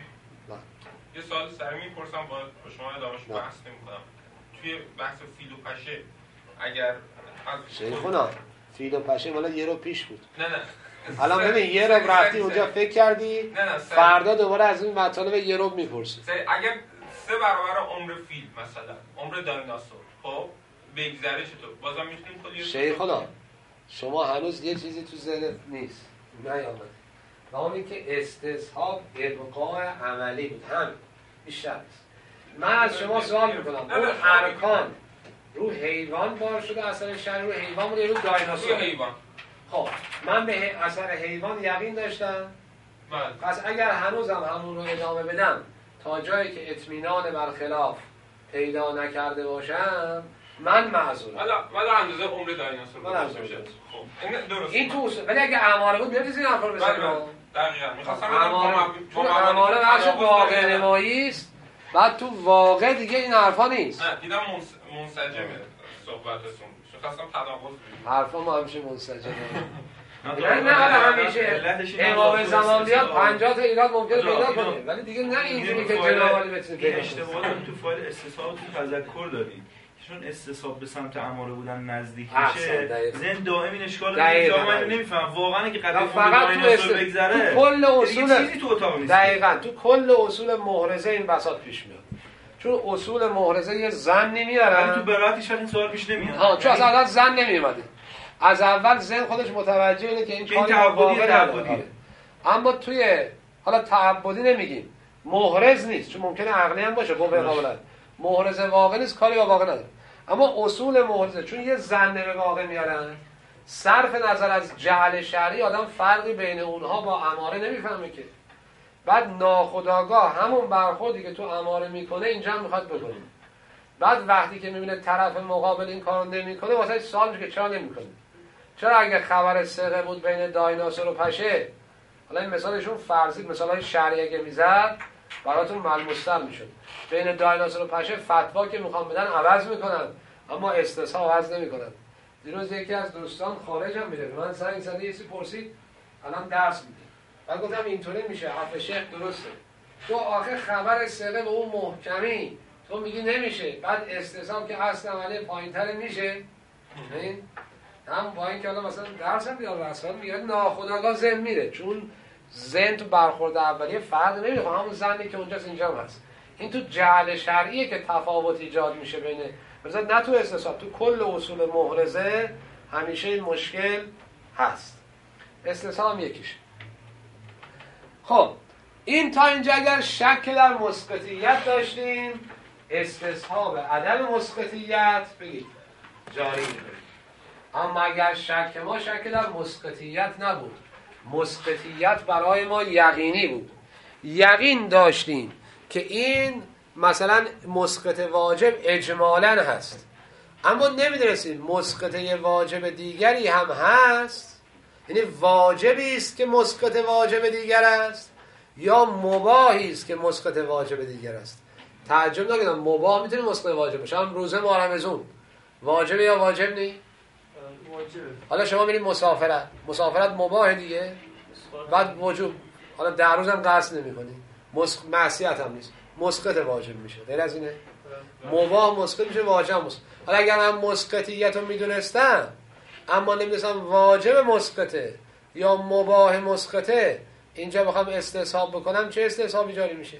[SPEAKER 3] یه سوال سری میپرسم با شما ادامهش بحث نمی‌کنم. توی بحث فیل و پشه اگر
[SPEAKER 1] شیخونا فیل و پشه مالا یه رو پیش بود.
[SPEAKER 3] نه نه
[SPEAKER 1] الان ببین یه رو رفتی اونجا فکر کردی،
[SPEAKER 3] نه نه
[SPEAKER 1] فردا دوباره از این مطالب یه رو میپرسی.
[SPEAKER 3] اگر سه برابر عمر فیل مثلا عمر دایناسور خب بگذره چطور؟ بازم میتونیم خودی
[SPEAKER 1] شیخونا شما هنوز یه چیزی تو ذهنت نیست نیامده، و اون این که استصحاب ابقاء عملی بود، هم بیشتر نیست. من از شما سوال میکنم اون ارکان رو حیوان بار شده، اثر شرعی رو حیوان بوده رو دایناسور؟
[SPEAKER 3] حیوان.
[SPEAKER 1] خب من به اثر حیوان یقین داشتم،
[SPEAKER 3] بله.
[SPEAKER 1] پس اگر هنوزم همون رو ادامه بدم تا جایی که اطمینان برخلاف پیدا نکرده باشم من معذورم.
[SPEAKER 3] حالا حالا اندازه عمر دایناسور
[SPEAKER 1] من از
[SPEAKER 3] بشه. خب این درست.
[SPEAKER 1] این تو ولی اگه اعماره بود نمی‌تونید این حرفا رو بزنید.
[SPEAKER 3] دقیقاً می‌خواستم
[SPEAKER 1] چون اعماره بخش واقع نمایی است، بعد تو واقع دیگه این حرفا نیست.
[SPEAKER 3] نه دیدم منسجمه صحبتتون. خواستم تناقض بگم.
[SPEAKER 1] حرفا ما همیشه منسجمه.
[SPEAKER 2] نه
[SPEAKER 1] نه همیشه امام زمان بیاد پنجاه تا ایراد ممکنه پیدا کنه، ولی دیگه نه اینجوری که جناب عالی بتونه پیدا کنه.
[SPEAKER 2] اشتباه تو فایل استصحاب تو تذکر دادید، چون استصحاب به سمت اماره بودن نزدیک میشه، ذهن دائم این اشکال رو میگه. من نمیفهمم واقعا که قضیه
[SPEAKER 1] فقط تو است
[SPEAKER 2] بگذره
[SPEAKER 1] کل اصول
[SPEAKER 2] چیزی تو اتاق نیست.
[SPEAKER 1] دقیقاً تو کل اصول محرزه این بساط پیش میاد، چون اصول محرزه یه زن نمیارن.
[SPEAKER 2] تو براتش این سوال پیش نمیاد.
[SPEAKER 1] ها چون اصلا زن نمیومده. از اول ذهن خودش متوجه اینه که این کاری واقعا تعبدیه، اما توی حالا تعبدی نمیگیم، محرز نیست، چون ممکنه عقلی هم باشه، قوه قابلیت محرز واقع نیست، کاری با واقع نداره. اما اصول محرزه چون یه زن به واقع میارن، صرف نظر از جعل شرعی آدم فرقی بین اونها با اماره نمیفهمه که، بعد ناخودآگاه همون برخوردی که تو اماره میکنه اینجا هم میخواد بکنه. بعد وقتی که میبینه طرف مقابل این کارو نمیکنه واسه سوال میشه که چرا نمیکنه. چرا اگه خبر سره بود بین دایناسور و پشه، حالا این مثالشون فرضی، مثالای شرعی اگه میزد براتون ملموس‌تر میشد. بین دایناسور و پشه فتوا که میخوام بدن عوض میکنن، اما استصحاب عوض نمیکنن. دیروز یکی از دوستان خارج هم میره، من زنگ زده یه چیزی پرسید، الان درس میده. بعد گفتم اینطوری میشه، حرف شیخ درسته. تو آخه خبر سره به اون محکمی تو میگی نمیشه، بعد استصحاب که اصل عملی پایین‌تر میشه. ببین هم با این که الان مثلا درس هم بیاد رسال میگه ناخودآگاه ذهن میره، چون ذهن تو برخورد اولیه فرق نمیکنه، همون ذهنی که اونجاست اینجا هم هست. این تو جعل شرعیه که تفاوت ایجاد میشه بین مثلا نه تو استصحاب، تو کل اصول محرزه همیشه این مشکل هست. استصحاب هم یکیش. خب این تا اینجا اگر شک در مسقطیت داشتیم، استصحاب عدم مسقطیت بگید جاری میکنیم. اما اگر شک ما شک در مسقطیت نبود، مسقطیت برای ما یقینی بود، یقین داشتیم که این مثلا مسقط واجب اجمالاً هست، اما نمیدونستیم مسقط واجب دیگری هم هست، یعنی واجبی است که مسقط واجب دیگر است یا مباحی است که مسقط واجب دیگر است. تعجب نکنید مباح میتونه مسقط واجب باشه، هم روزه ماه رمضان واجبه یا واجب نیست؟
[SPEAKER 5] واجبه.
[SPEAKER 1] حالا شما میرید مسافرت، مسافرت مباح دیگه، بعد وجوب، حالا در روز هم قصد نمی‌کنی، مسق معصیت هم نیست، مسقط واجب میشه. غیر از اینه مباح مسقط میشه، واجب مسقط. حالا اگر من مسقطیت رو میدونستم اما نمیدونستم واجب مسقطه یا مباح مسقطه، اینجا بخوام استصحاب بکنم چه استصحابی جاری میشه؟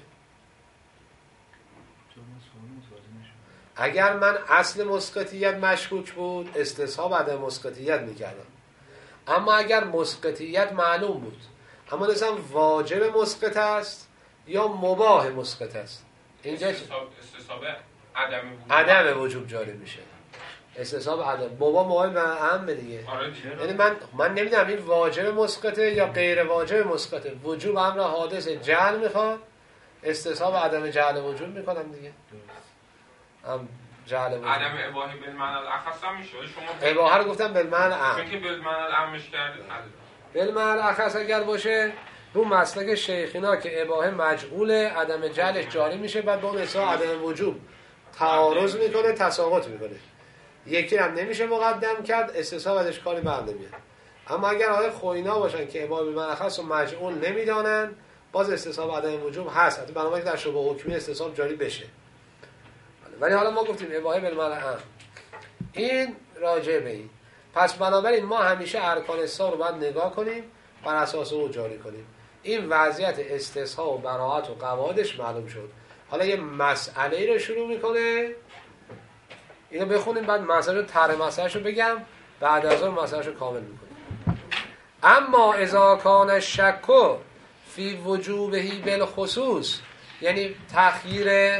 [SPEAKER 1] اگر من اصل مسقطیت مشکوک بود استصحاب عدم مسقطیت میکردم، اما اگر مسقطیت معلوم بود اما دستم واجب مسقط است یا مباح مسقط است، اینجا
[SPEAKER 3] استصحاب عدم وجوب
[SPEAKER 1] عدم وجوب جاری میشه. استصحاب عدم مباح مقابل به اهم دیگه. یعنی من من نمیدونم این واجب مسقطه یا غیر واجب مسقطه، وجوب امر حادث جعل میخواد، استصحاب عدم جعل وجوب میکنم دیگه. هم جعل وجوب.
[SPEAKER 3] عدم اباحه بالمعنی الاخص هم میشه. شما
[SPEAKER 1] اباحه رو گفتم بالمعنی اعم،
[SPEAKER 3] چون که بالمعنی الاعمش کردید
[SPEAKER 1] بالمعنی الاخص اگر باشه رو مسلک شیخینا که اباحه مجعوله، عدم جعلش جاری میشه، بعد با اون اصلا عدم وجوب تعارض میکنه، تساقط میکنه، یکی هم نمیشه مقدم کرد، استثناء ازش کاری بر نمیاد. اما اگر آقای خوینا باشن که اباحه بالمعنی الاخص و مجعول نمیدانن، باز استثناء عدم وجوب هست، حتی بنابراین در شبه حکمی استثناء جاری بشه. ولی حالا ما گفتیم اباحه بالمعنی اعم، این راجع به این. پس بنابراین ما همیشه ارکان استثناء رو باید نگاه کنیم، بر اساس او جاری کنیم. این وضعیت استثناء و براءت و قواعدش معلوم شد. حالا یه مسئله رو شروع میکنه، اینو بخونیم بعد مسئله رو طرح مسئله‌شو بگم، بعد از اون مسئله‌شو کامل میکنیم. اما اذا کان الشک فی وجوبه بالخصوص، یعنی تخییر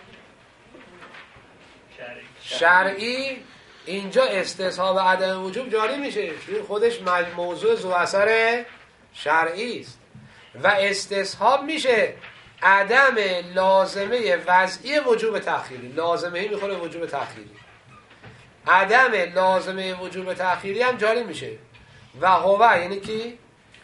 [SPEAKER 1] شرعی، اینجا استثناء و عدم وجوب جاری میشه، این خودش موضوع ذو اثر شرعی است. و استصحاب میشه عدم لازمه وضعی وجوب تأخیری، لازمه میخوره وجوب تأخیری، عدم لازمه وجوب تأخیری هم جاری میشه. و هو یعنی کی؟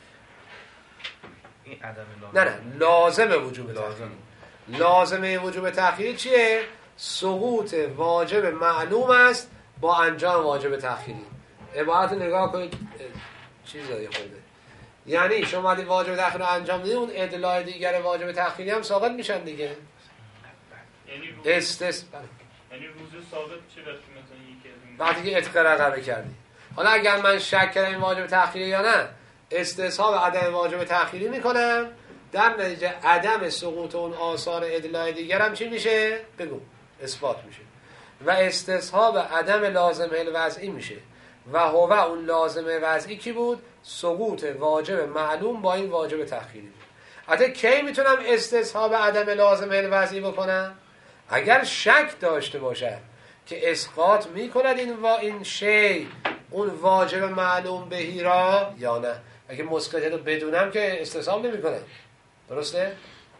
[SPEAKER 2] این عدم لازم.
[SPEAKER 1] نه نه لازم وجوب تأخیری. لازمه وجوب تأخیری چیه؟ سقوط واجب معلوم است با انجام واجب تأخیری. عبارت نگاه کنید چیز داری خورده، یعنی شما دی واجب تأخیری رو انجام دیدید، اون ادلای دیگر واجب تأخیری هم ساقط میشن دیگه.
[SPEAKER 5] یعنی روز
[SPEAKER 1] استث
[SPEAKER 5] یعنی روز ثابت چه وقتی مثلا یکی از این
[SPEAKER 1] وقتی که اتقا رقبه کردی. حالا اگر من شک کردم این واجب تأخیری یا نه، استصحاب عدم واجب تأخیری میکنم، در نتیجه عدم سقوط اون آثار ادلای دیگر هم چی میشه؟ بگو اثبات میشه. و استصحاب عدم لازمه الوضعی میشه. و هو اون لازمه وضعی کی بود؟ سقوط واجب معلوم با این واجب تأخیری بود. حتی کی میتونم استصحاب عدم لازمه الوضعی بکنم؟ اگر شک داشته باشه که اسقاط میکند این وا این شی اون واجب معلوم بهی را یا نه. اگه مسقط رو بدونم که استصحاب نمیکنم. درسته؟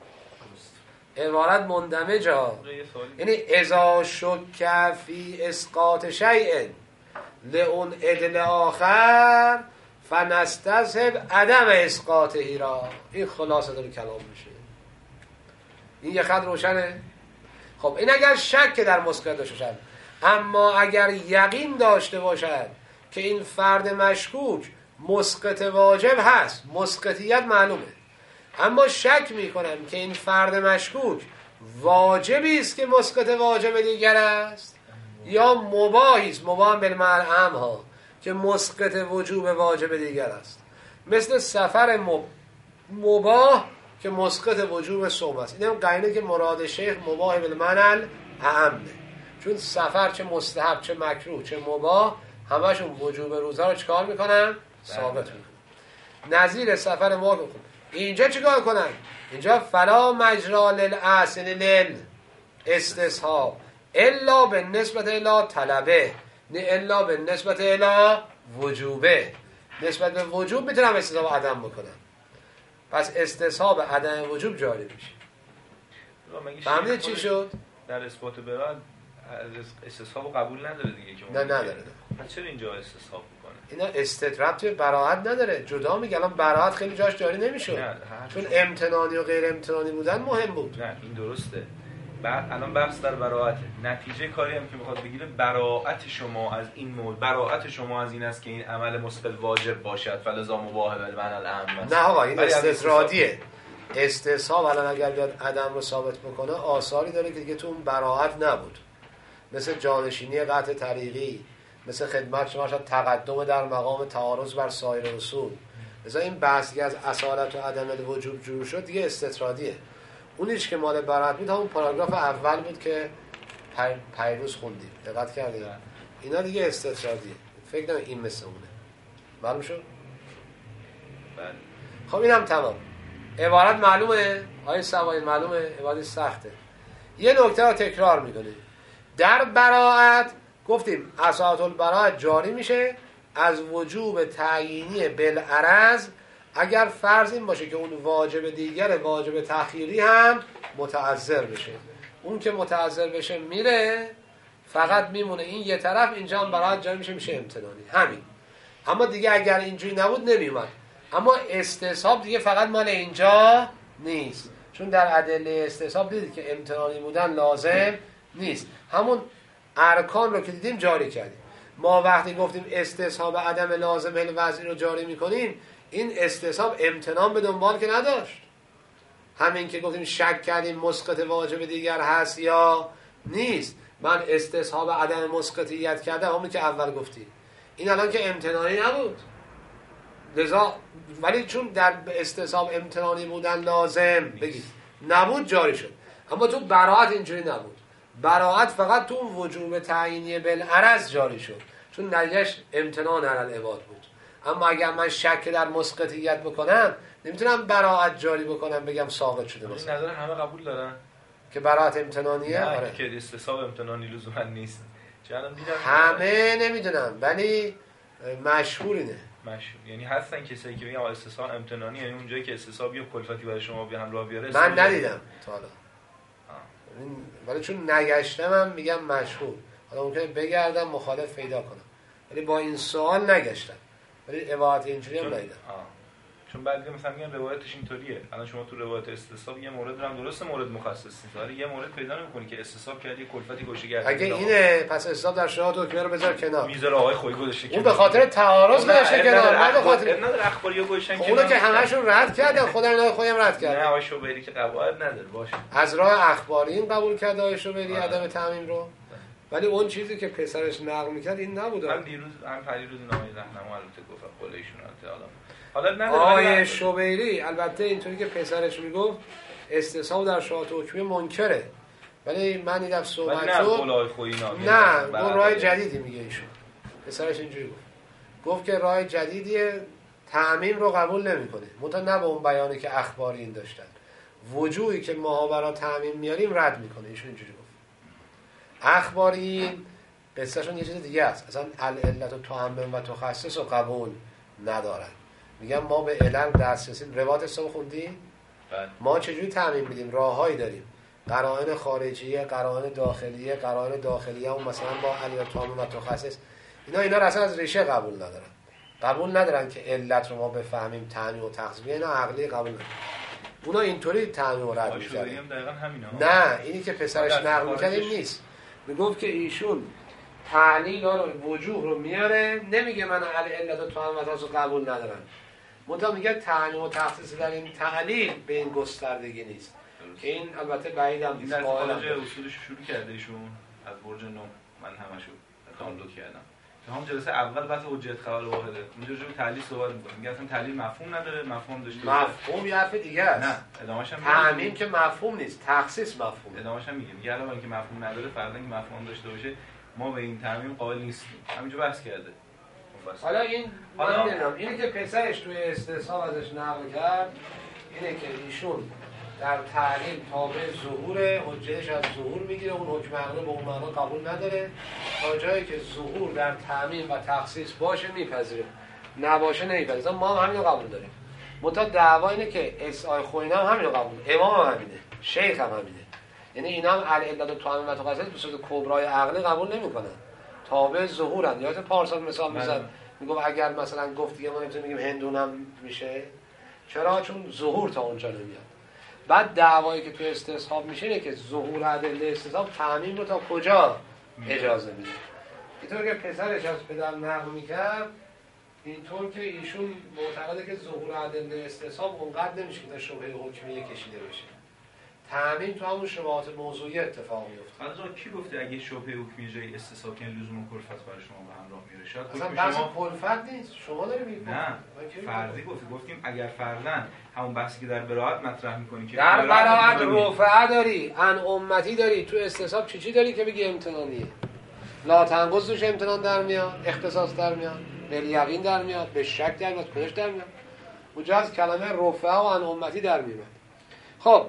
[SPEAKER 1] عبارت مندمجه ها، یعنی اذا شک فی اسقاط شیء لئون ادل آخر فنستذهب عدم اسقاطه را. این خلاصه داره کلام میشه. این یه خط روشنه. خب این اگر شک در مسقط داشته باشد، اما اگر یقین داشته باشد که این فرد مشکوک مسقط واجب هست، مسقطیت معلومه، اما شک میکنم که این فرد مشکوک واجبی است که مسقط واجب دیگر است یا مباحی است، مباح بالمعنی اعم ها، که مسقط وجوب واجب دیگر است، مثل سفر مب... مباح که مسقط وجوب صوم است. این هم قرینه که مراد شیخ مباح بالمعنی اعمه، چون سفر چه مستحب چه مکروه چه مباح همشون وجوب روزه رو چکار میکنن؟ ثابت میکنن. نظیر سفر مباح کن. اینجا چیکار کنن؟ اینجا فلا مجرا للعسن لل استصحاب الا به نسبت الی طلبه، نه الا به نسبت الی وجوبه. نسبت به وجوب میتونم استصحاب عدم بکنم، پس استصحاب عدم وجوب جاری میشه. فهمیدید چی شد؟
[SPEAKER 2] در اثبات براءت استصحاب قبول نداره دیگه که
[SPEAKER 1] نه نداره.
[SPEAKER 2] پس چرا اینجا استصحاب میکنه؟
[SPEAKER 1] اینا استدراب توی براءت نداره، جدا میگه. الان براءت خیلی جاش جاری نمیشه چون امتنانی و غیر امتنانی بودن مهم بود.
[SPEAKER 2] نه این درسته. بعد الان بحث در براءت، نتیجه کاری هم که میخواد بگیره براءت شما از این موضوع، براءت شما از این است که این عمل مسقط واجب باشد فلذا مباح بالمعنی الاعم است.
[SPEAKER 1] نه آقا این استطرادیه. استصحاب الان اگر بیاد عدم رو ثابت بکنه آثاری داره که دیگه تو اون براءت نبود، مثل جانشینی قطع طریقی، مثل خدمت شما شد تقدم در مقام تعارض بر سایر اصول. مثلا این بحثی از اصالت و عدم وجوب جور شد دیگه استطرادیه. اونیش که مال براءت بود همون پاراگراف اول بود که پیروز خوندیم، دقت کردید؟ اینا دیگه استطرادیه. فکر نکنم این مثل اونه. معلوم شد؟
[SPEAKER 2] بله.
[SPEAKER 1] خب اینم تمام. عبارت معلومه؟ آیه سوای معلومه؟ عبارت سخته. یه نکته رو تکرار میکنه. در براءت گفتیم اساس البراءت جاری میشه از وجوب تعیینی بالعرض اگر فرض این باشه که اون واجب دیگر واجب تأخیری هم متعذر بشه. اون که متعذر بشه میره فقط میمونه این یه طرف، اینجا هم براعت جاری میشه، میشه امتنانی، همین. اما دیگه اگر اینجوری نبود نمیومد. اما استصحاب دیگه فقط مال اینجا نیست، چون در ادله استصحاب دیدید که امتنانی بودن لازم نیست. همون ارکان رو که دیدیم جاری کردیم. ما وقتی گفتیم استصحاب عدم لازم الوضعی رو جاری میکنیم، این استصحاب امتنان به دنبال که نداشت. همین که گفتیم شک کردیم مسقط واجب دیگر هست یا نیست، من استصحاب عدم مسقطیت کردم، همون که اول گفتیم. این الان که امتنانی نبود، لذا ولی چون در استصحاب امتنانی بودن لازم بگید نبود جاری شد. اما تو براعت اینجوری نبود، براعت فقط تو وجوب تعیینی بالعرض جاری شد، چون نتیجهش امتنان علی العباد بود. اما اگر من شک در مسقطیت بکنم، نمیتونم براعت جاری بکنم بگم ساقط شده.
[SPEAKER 2] این نظر همه قبول دارن
[SPEAKER 1] که براعت امتنانیه؟
[SPEAKER 2] نه
[SPEAKER 1] آره.
[SPEAKER 2] که استصحاب امتنانی لزوما نیست. چون دیدم
[SPEAKER 1] همه نمیدونم، ولی مشهور اینه.
[SPEAKER 2] مشهور، یعنی هستن کسایی که میگن استصحاب امتنانی، یعنی اونجایی که استصحاب یا کلفتی برای شما به همراه بیاره.
[SPEAKER 1] من ندیدم تا حالا، ولی چون نگشتم هم میگم مشهور. حالا ممکنه بگردم مخالف پیدا کنم، ولی با این سوال نگشتم، ولی عبارت اینجوری هم ندیدم.
[SPEAKER 2] چون بعضی مثلا میگن روایتش اینطوریه. الان شما تو روایت استصحاب یه مورد رو هم درسته مورد مخصص نیست، ولی یه مورد پیدا نمی‌کنی که استصحاب کردی کلفتی گوشه گردی.
[SPEAKER 1] اگه اینه پس استصحاب در شهادت حکمیه رو بذار کنار.
[SPEAKER 2] میذاره آقای خویی گذاشته
[SPEAKER 1] اون به خاطر تعارض گذاشته کنار، نه به خاطر
[SPEAKER 2] نداره اخباریو گوشن کنار.
[SPEAKER 1] اونو که همه‌شون رد کردن، خدا اینا خودم رد کرد.
[SPEAKER 2] نه آقای شوبری که قواعد نداره باشه.
[SPEAKER 1] از راه اخباری این قبول کرد آقای شوبری عدم تعمیم رو. ولی اون چیزی که پسرش نقل می‌کرد این نبود.
[SPEAKER 2] من دیروز هم پریروز نامه رهنما البته گفتم قول ایشون حالا حالا نداره.
[SPEAKER 1] آقای شوبری البته اینطوری که پسرش میگفت استصحاب در شهادت حکمی منکره، ولی من دیدم صحبت
[SPEAKER 2] نه
[SPEAKER 1] رو
[SPEAKER 2] قولای خویی
[SPEAKER 1] نه اون راه جدیدی میگه ایشون. پسرش اینجوری گفت گفت که راه جدیدیه، تعمیم رو قبول نمیکنه، منتها نه به اون بیانی که اخباری این داشتن، وجوهی که ما برای تعمیم میاریم رد میکنه. ایشون اینجوری گفت. اخباری قصهشون یه چیز دیگه است، اصلا العلت و تعمیم و تخصص رو قبول ندارن. میگم ما به علل دسترسی، روایت حساب خوندی؟ ما چجوری تعمیم میدیم؟ راههایی داریم، قرائن خارجیه، قرائن داخلیه، قرائن داخلیه هم مثلا با علل تعمیم و تخصص، اینا اینا اصلا از ریشه قبول ندارن. قبول ندارن که علت رو ما بفهمیم تعمیم و تقسیم، اینا عقلی قبول ندارن. اونا اینطوری تعمیم و رد می‌کردن.
[SPEAKER 2] دقیقاً همینه.
[SPEAKER 1] نه اینی که پسرش نقل می‌کرد این نیست. میگفت که ایشون تعلیل رو وجوه رو میاره، نمیگه من علت و تعمیم و تقسیم قبول ندارم، منتها میگه تعمیم و تخصیص در این تعلیل به این گستردگی نیست. که این البته بعیدم نیست.
[SPEAKER 2] این از خارج اصولش شروع کرده ایشون از برج نو، من همشو دانلود کردم. که هم جلسه اول بحث حجت خبر واحده، اونجا جو تعلیل صحبت می‌کنه. میگه اصلا تعلیل مفهوم نداره، مفهوم داشته باشه.
[SPEAKER 1] مفهوم یه حرف دیگه است.
[SPEAKER 2] نه، ادامه‌ش هم
[SPEAKER 1] تعمیم که مفهوم نیست، تخصیص مفهومه.
[SPEAKER 2] ادامه‌ش هم میگه. میگه علاوه اینکه مفهوم نداره، فرضاً که مفهوم داشته باشه، ما به این تعمیم قائل نیستیم. همینجا بحث کرده.
[SPEAKER 1] حالا این حالا نمیدونم، اینی که پسرش توی استصحاب ازش نقل کرد اینه که ایشون در تعلیل تابع ظهور، حجتش از ظهور میگیره، اون حکم عقلی به اون معنا قبول نداره، تا جایی که ظهور در تعمیم و تخصیص باشه میپذیره، نباشه نمیپذیره. ما هم همین رو قبول داریم. منتها دعوا اینه که اسای خوینا هم همین رو قبول، امام هم همینه، شیخ هم همینه. یعنی اینا هم العلت و تعمیم و تخصیص به صورت کبرای عقلی قبول نمیکنن، تابع ظهورن. یادت پارسال مثال میزد، میگفت اگر مثلا گفت دیگه ما نمیتونیم بگیم هندونم میشه، چرا؟ چون ظهور تا اونجا نمیاد. بعد دعوایی که تو استصحاب میشه اینه که ظهور ادله استصحاب تعمیم رو تا کجا اجازه میده. اینطور که پسرش از پدر نقل میکرد، اینطور که ایشون معتقده که ظهور ادله استصحاب اونقدر نمیشه که تا شبهه حکمیه کشیده بشه. تعمیم تو همون شبهات موضوعی اتفاق میفته.
[SPEAKER 2] حالا کی گفته اگه شبهه حکمی جای استصحاب کنه لزوم کلفت برای شما به همراه میره؟ شاید
[SPEAKER 1] اصلا بحث کلفت نیست، شما داری میگید.
[SPEAKER 2] نه فرضی گفتی، گفتیم اگر فرضاً همون بحثی که در براءت مطرح می‌کنی که
[SPEAKER 1] در براءت رفعه داری، ان امتی داری، تو استصحاب چی چی داری که بگی امتنانیه؟ لا تنقض توش امتنان در میاد، اختصاص در میاد، بل یقین در میاد، به شک در میاد، کدش در میاد. اونجا از کلمه رفعه و ان امتی در میاد. خب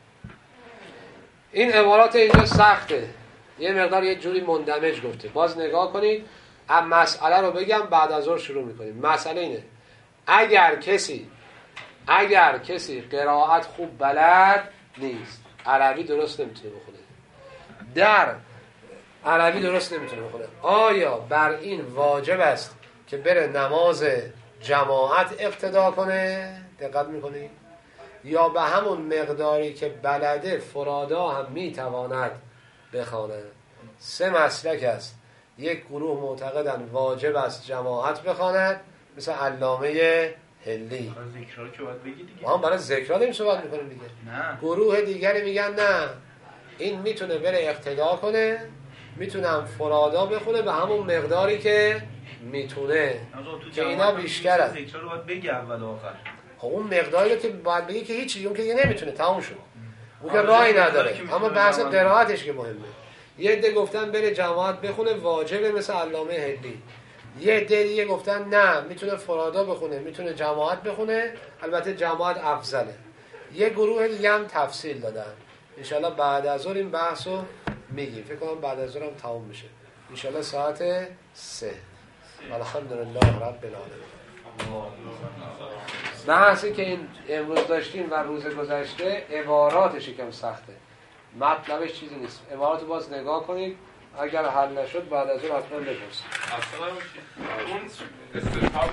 [SPEAKER 1] این عبارات اینجا سخته، یه مقدار یه جوری مندمج گفته. باز نگاه کنید، ام مسئله رو بگم بعد از ظهر شروع میکنیم. مسئله اینه اگر کسی اگر کسی قرائت خوب بلد نیست، عربی درست نمیتونه بخونه، در عربی درست نمیتونه بخونه. آیا بر این واجب است که بره نماز جماعت اقتدا کنه؟ دقت میکنی؟ یا به همون مقداری که بلده فرادا هم میتواند بخواند؟ سه مسلک است. یک گروه معتقدن واجب است جماعت بخواند، مثل علامه هلی.
[SPEAKER 2] ذکرها رو که باید بگی دیگه.
[SPEAKER 1] ما هم برای ذکرها داریم صحبت میکنیم دیگه.
[SPEAKER 2] نه.
[SPEAKER 1] گروه دیگری میگن نه، این میتونه بره اقتدا کنه، میتونه هم فرادا بخونه به همون مقداری که میتونه، که اینا بیشتر است.
[SPEAKER 2] ذکرها رو باید بگی اول و آخر.
[SPEAKER 1] خب اون مقداری که باید بگی که هیچی، اون که دیگه نمیتونه، تموم شد. اون که راهی نداره. اما بحث قرائتش که مهمه. یه عده گفتن بره جماعت بخونه واجبه مثل علامه هلی. یه عده دیگه گفتن نه، میتونه فرادا بخونه، میتونه جماعت بخونه، البته جماعت افضله. یه گروه دیگه هم تفصیل دادن. انشالله بعد از ظهر این بحثو میگیم. فکر کنم بعد از ظهر هم تموم میشه. انشالله ساعت سه. الحمدلله رب العالمین. بحثی که این امروز داشتیم و روز گذشته عباراتش یکم سخته، مطلبش چیزی نیست. عباراتو باز نگاه کنید، اگر حل نشد بعد از اون حتما بپرسید.
[SPEAKER 3] اصلا اون استثاب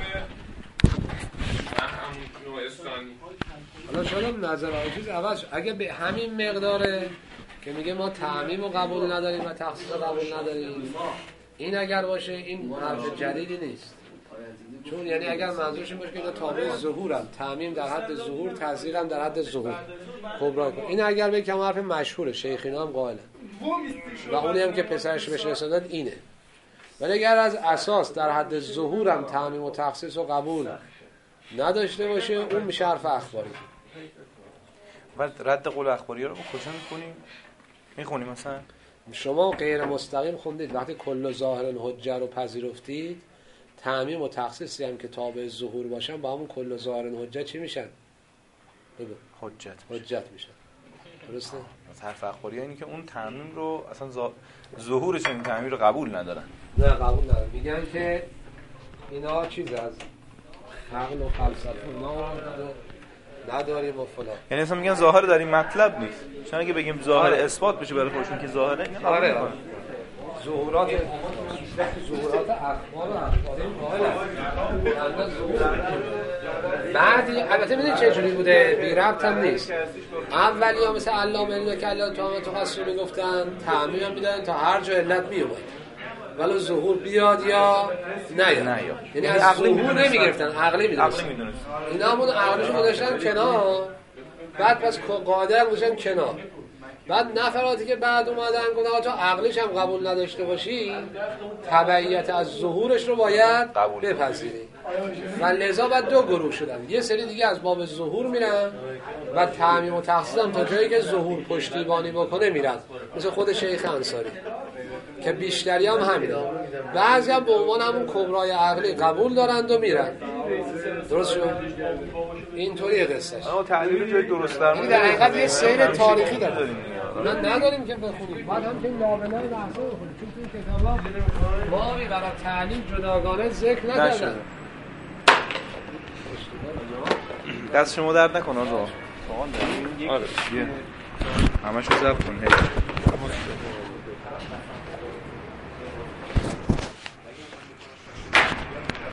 [SPEAKER 3] همون نوع استانی
[SPEAKER 1] حالا شاید نظر آن چیز عوض شد. اگه به همین مقداره که میگه ما تعمیم رو قبول نداریم و تخصیص رو قبول نداریم، این اگر باشه این حرف جدیدی نیست. چون یعنی اگر منظورش این باشه که اینا تابع ظهورن، تعمیم در حد ظهور، تزریق هم در حد ظهور، کبرا کن. این اگر به کم حرف مشهوره، شیخینا هم قائلن و اونی هم که پسرش بهش رساندن اینه. ولی اگر از اساس در حد ظهور هم تعمیم و تخصیص و قبول نداشته باشه، اون میشه حرف اخباری.
[SPEAKER 2] بعد رد قول اخباری رو کجا می‌خونیم؟ می‌خونیم مثلا
[SPEAKER 1] شما غیر مستقیم خوندید، وقتی کل ظاهر الحجه رو پذیرفتید، تعمیم و تخصیصی هم که تابع ظهور باشن با همون کل ظاهر الحجه چی میشن؟ بگو.
[SPEAKER 2] حجت
[SPEAKER 1] حجت میشن. درسته؟
[SPEAKER 2] حرف اخباری اینه که اون تعمیم رو اصلا ظهورش این تعمیم رو قبول ندارن.
[SPEAKER 1] نه قبول ندارن. میگن که اینا چیز از عقل و فلسفه ما نداریم و فلان.
[SPEAKER 2] یعنی اصلا میگن ظاهر در این مطلب نیست. چون اگه بگیم ظاهر آره. اثبات بشه برای خودشون که ظاهره، اینا قبول
[SPEAKER 1] آره.
[SPEAKER 2] نمی‌کنن.
[SPEAKER 1] ظهورات ظهورات اخبار و اخبار بعدی البته میدونی چه جوری بوده، بی ربط هم نیست. اولی ها مثل علامه اینا که الله تو تو قصر میگفتن تعمیم هم میدن تا هر جا علت میومد، ولی ظهور بیاد یا نیاد، یعنی از ظهور نمیگرفتن، عقلی میدونستن. اینا همون عقلشو گذاشتن کنار، بعد پس قادر بودن کنار. بعد نفراتی که بعد اومدن گفتن تا عقلش هم قبول نداشته باشی، تبعیت از ظهورش رو باید بپذیری. و لذا بعد دو گروه شدن. یه سری دیگه از باب ظهور میرن و تعمیم و تخصیص هم تا جایی که ظهور پشتیبانی بکنه میرن، مثل خود شیخ انصاری که بیشتری هم همینه. بعضی هم به عنوان همون کبرای عقلی قبول دارند و میرن. درست شد؟ اینطوری قصهش.
[SPEAKER 2] اما تعلیل جای درست در
[SPEAKER 1] این در حقیقت یه سیر تاریخی داره. من نداریم که بخونیم. بعد هم که لابلای بحثه بخونیم. چون توی کتابا بابی برای تعلیل جداگانه ذکر نکردن.
[SPEAKER 2] دست شما درد نکنه آقا. آره. همش رو ضبط کن.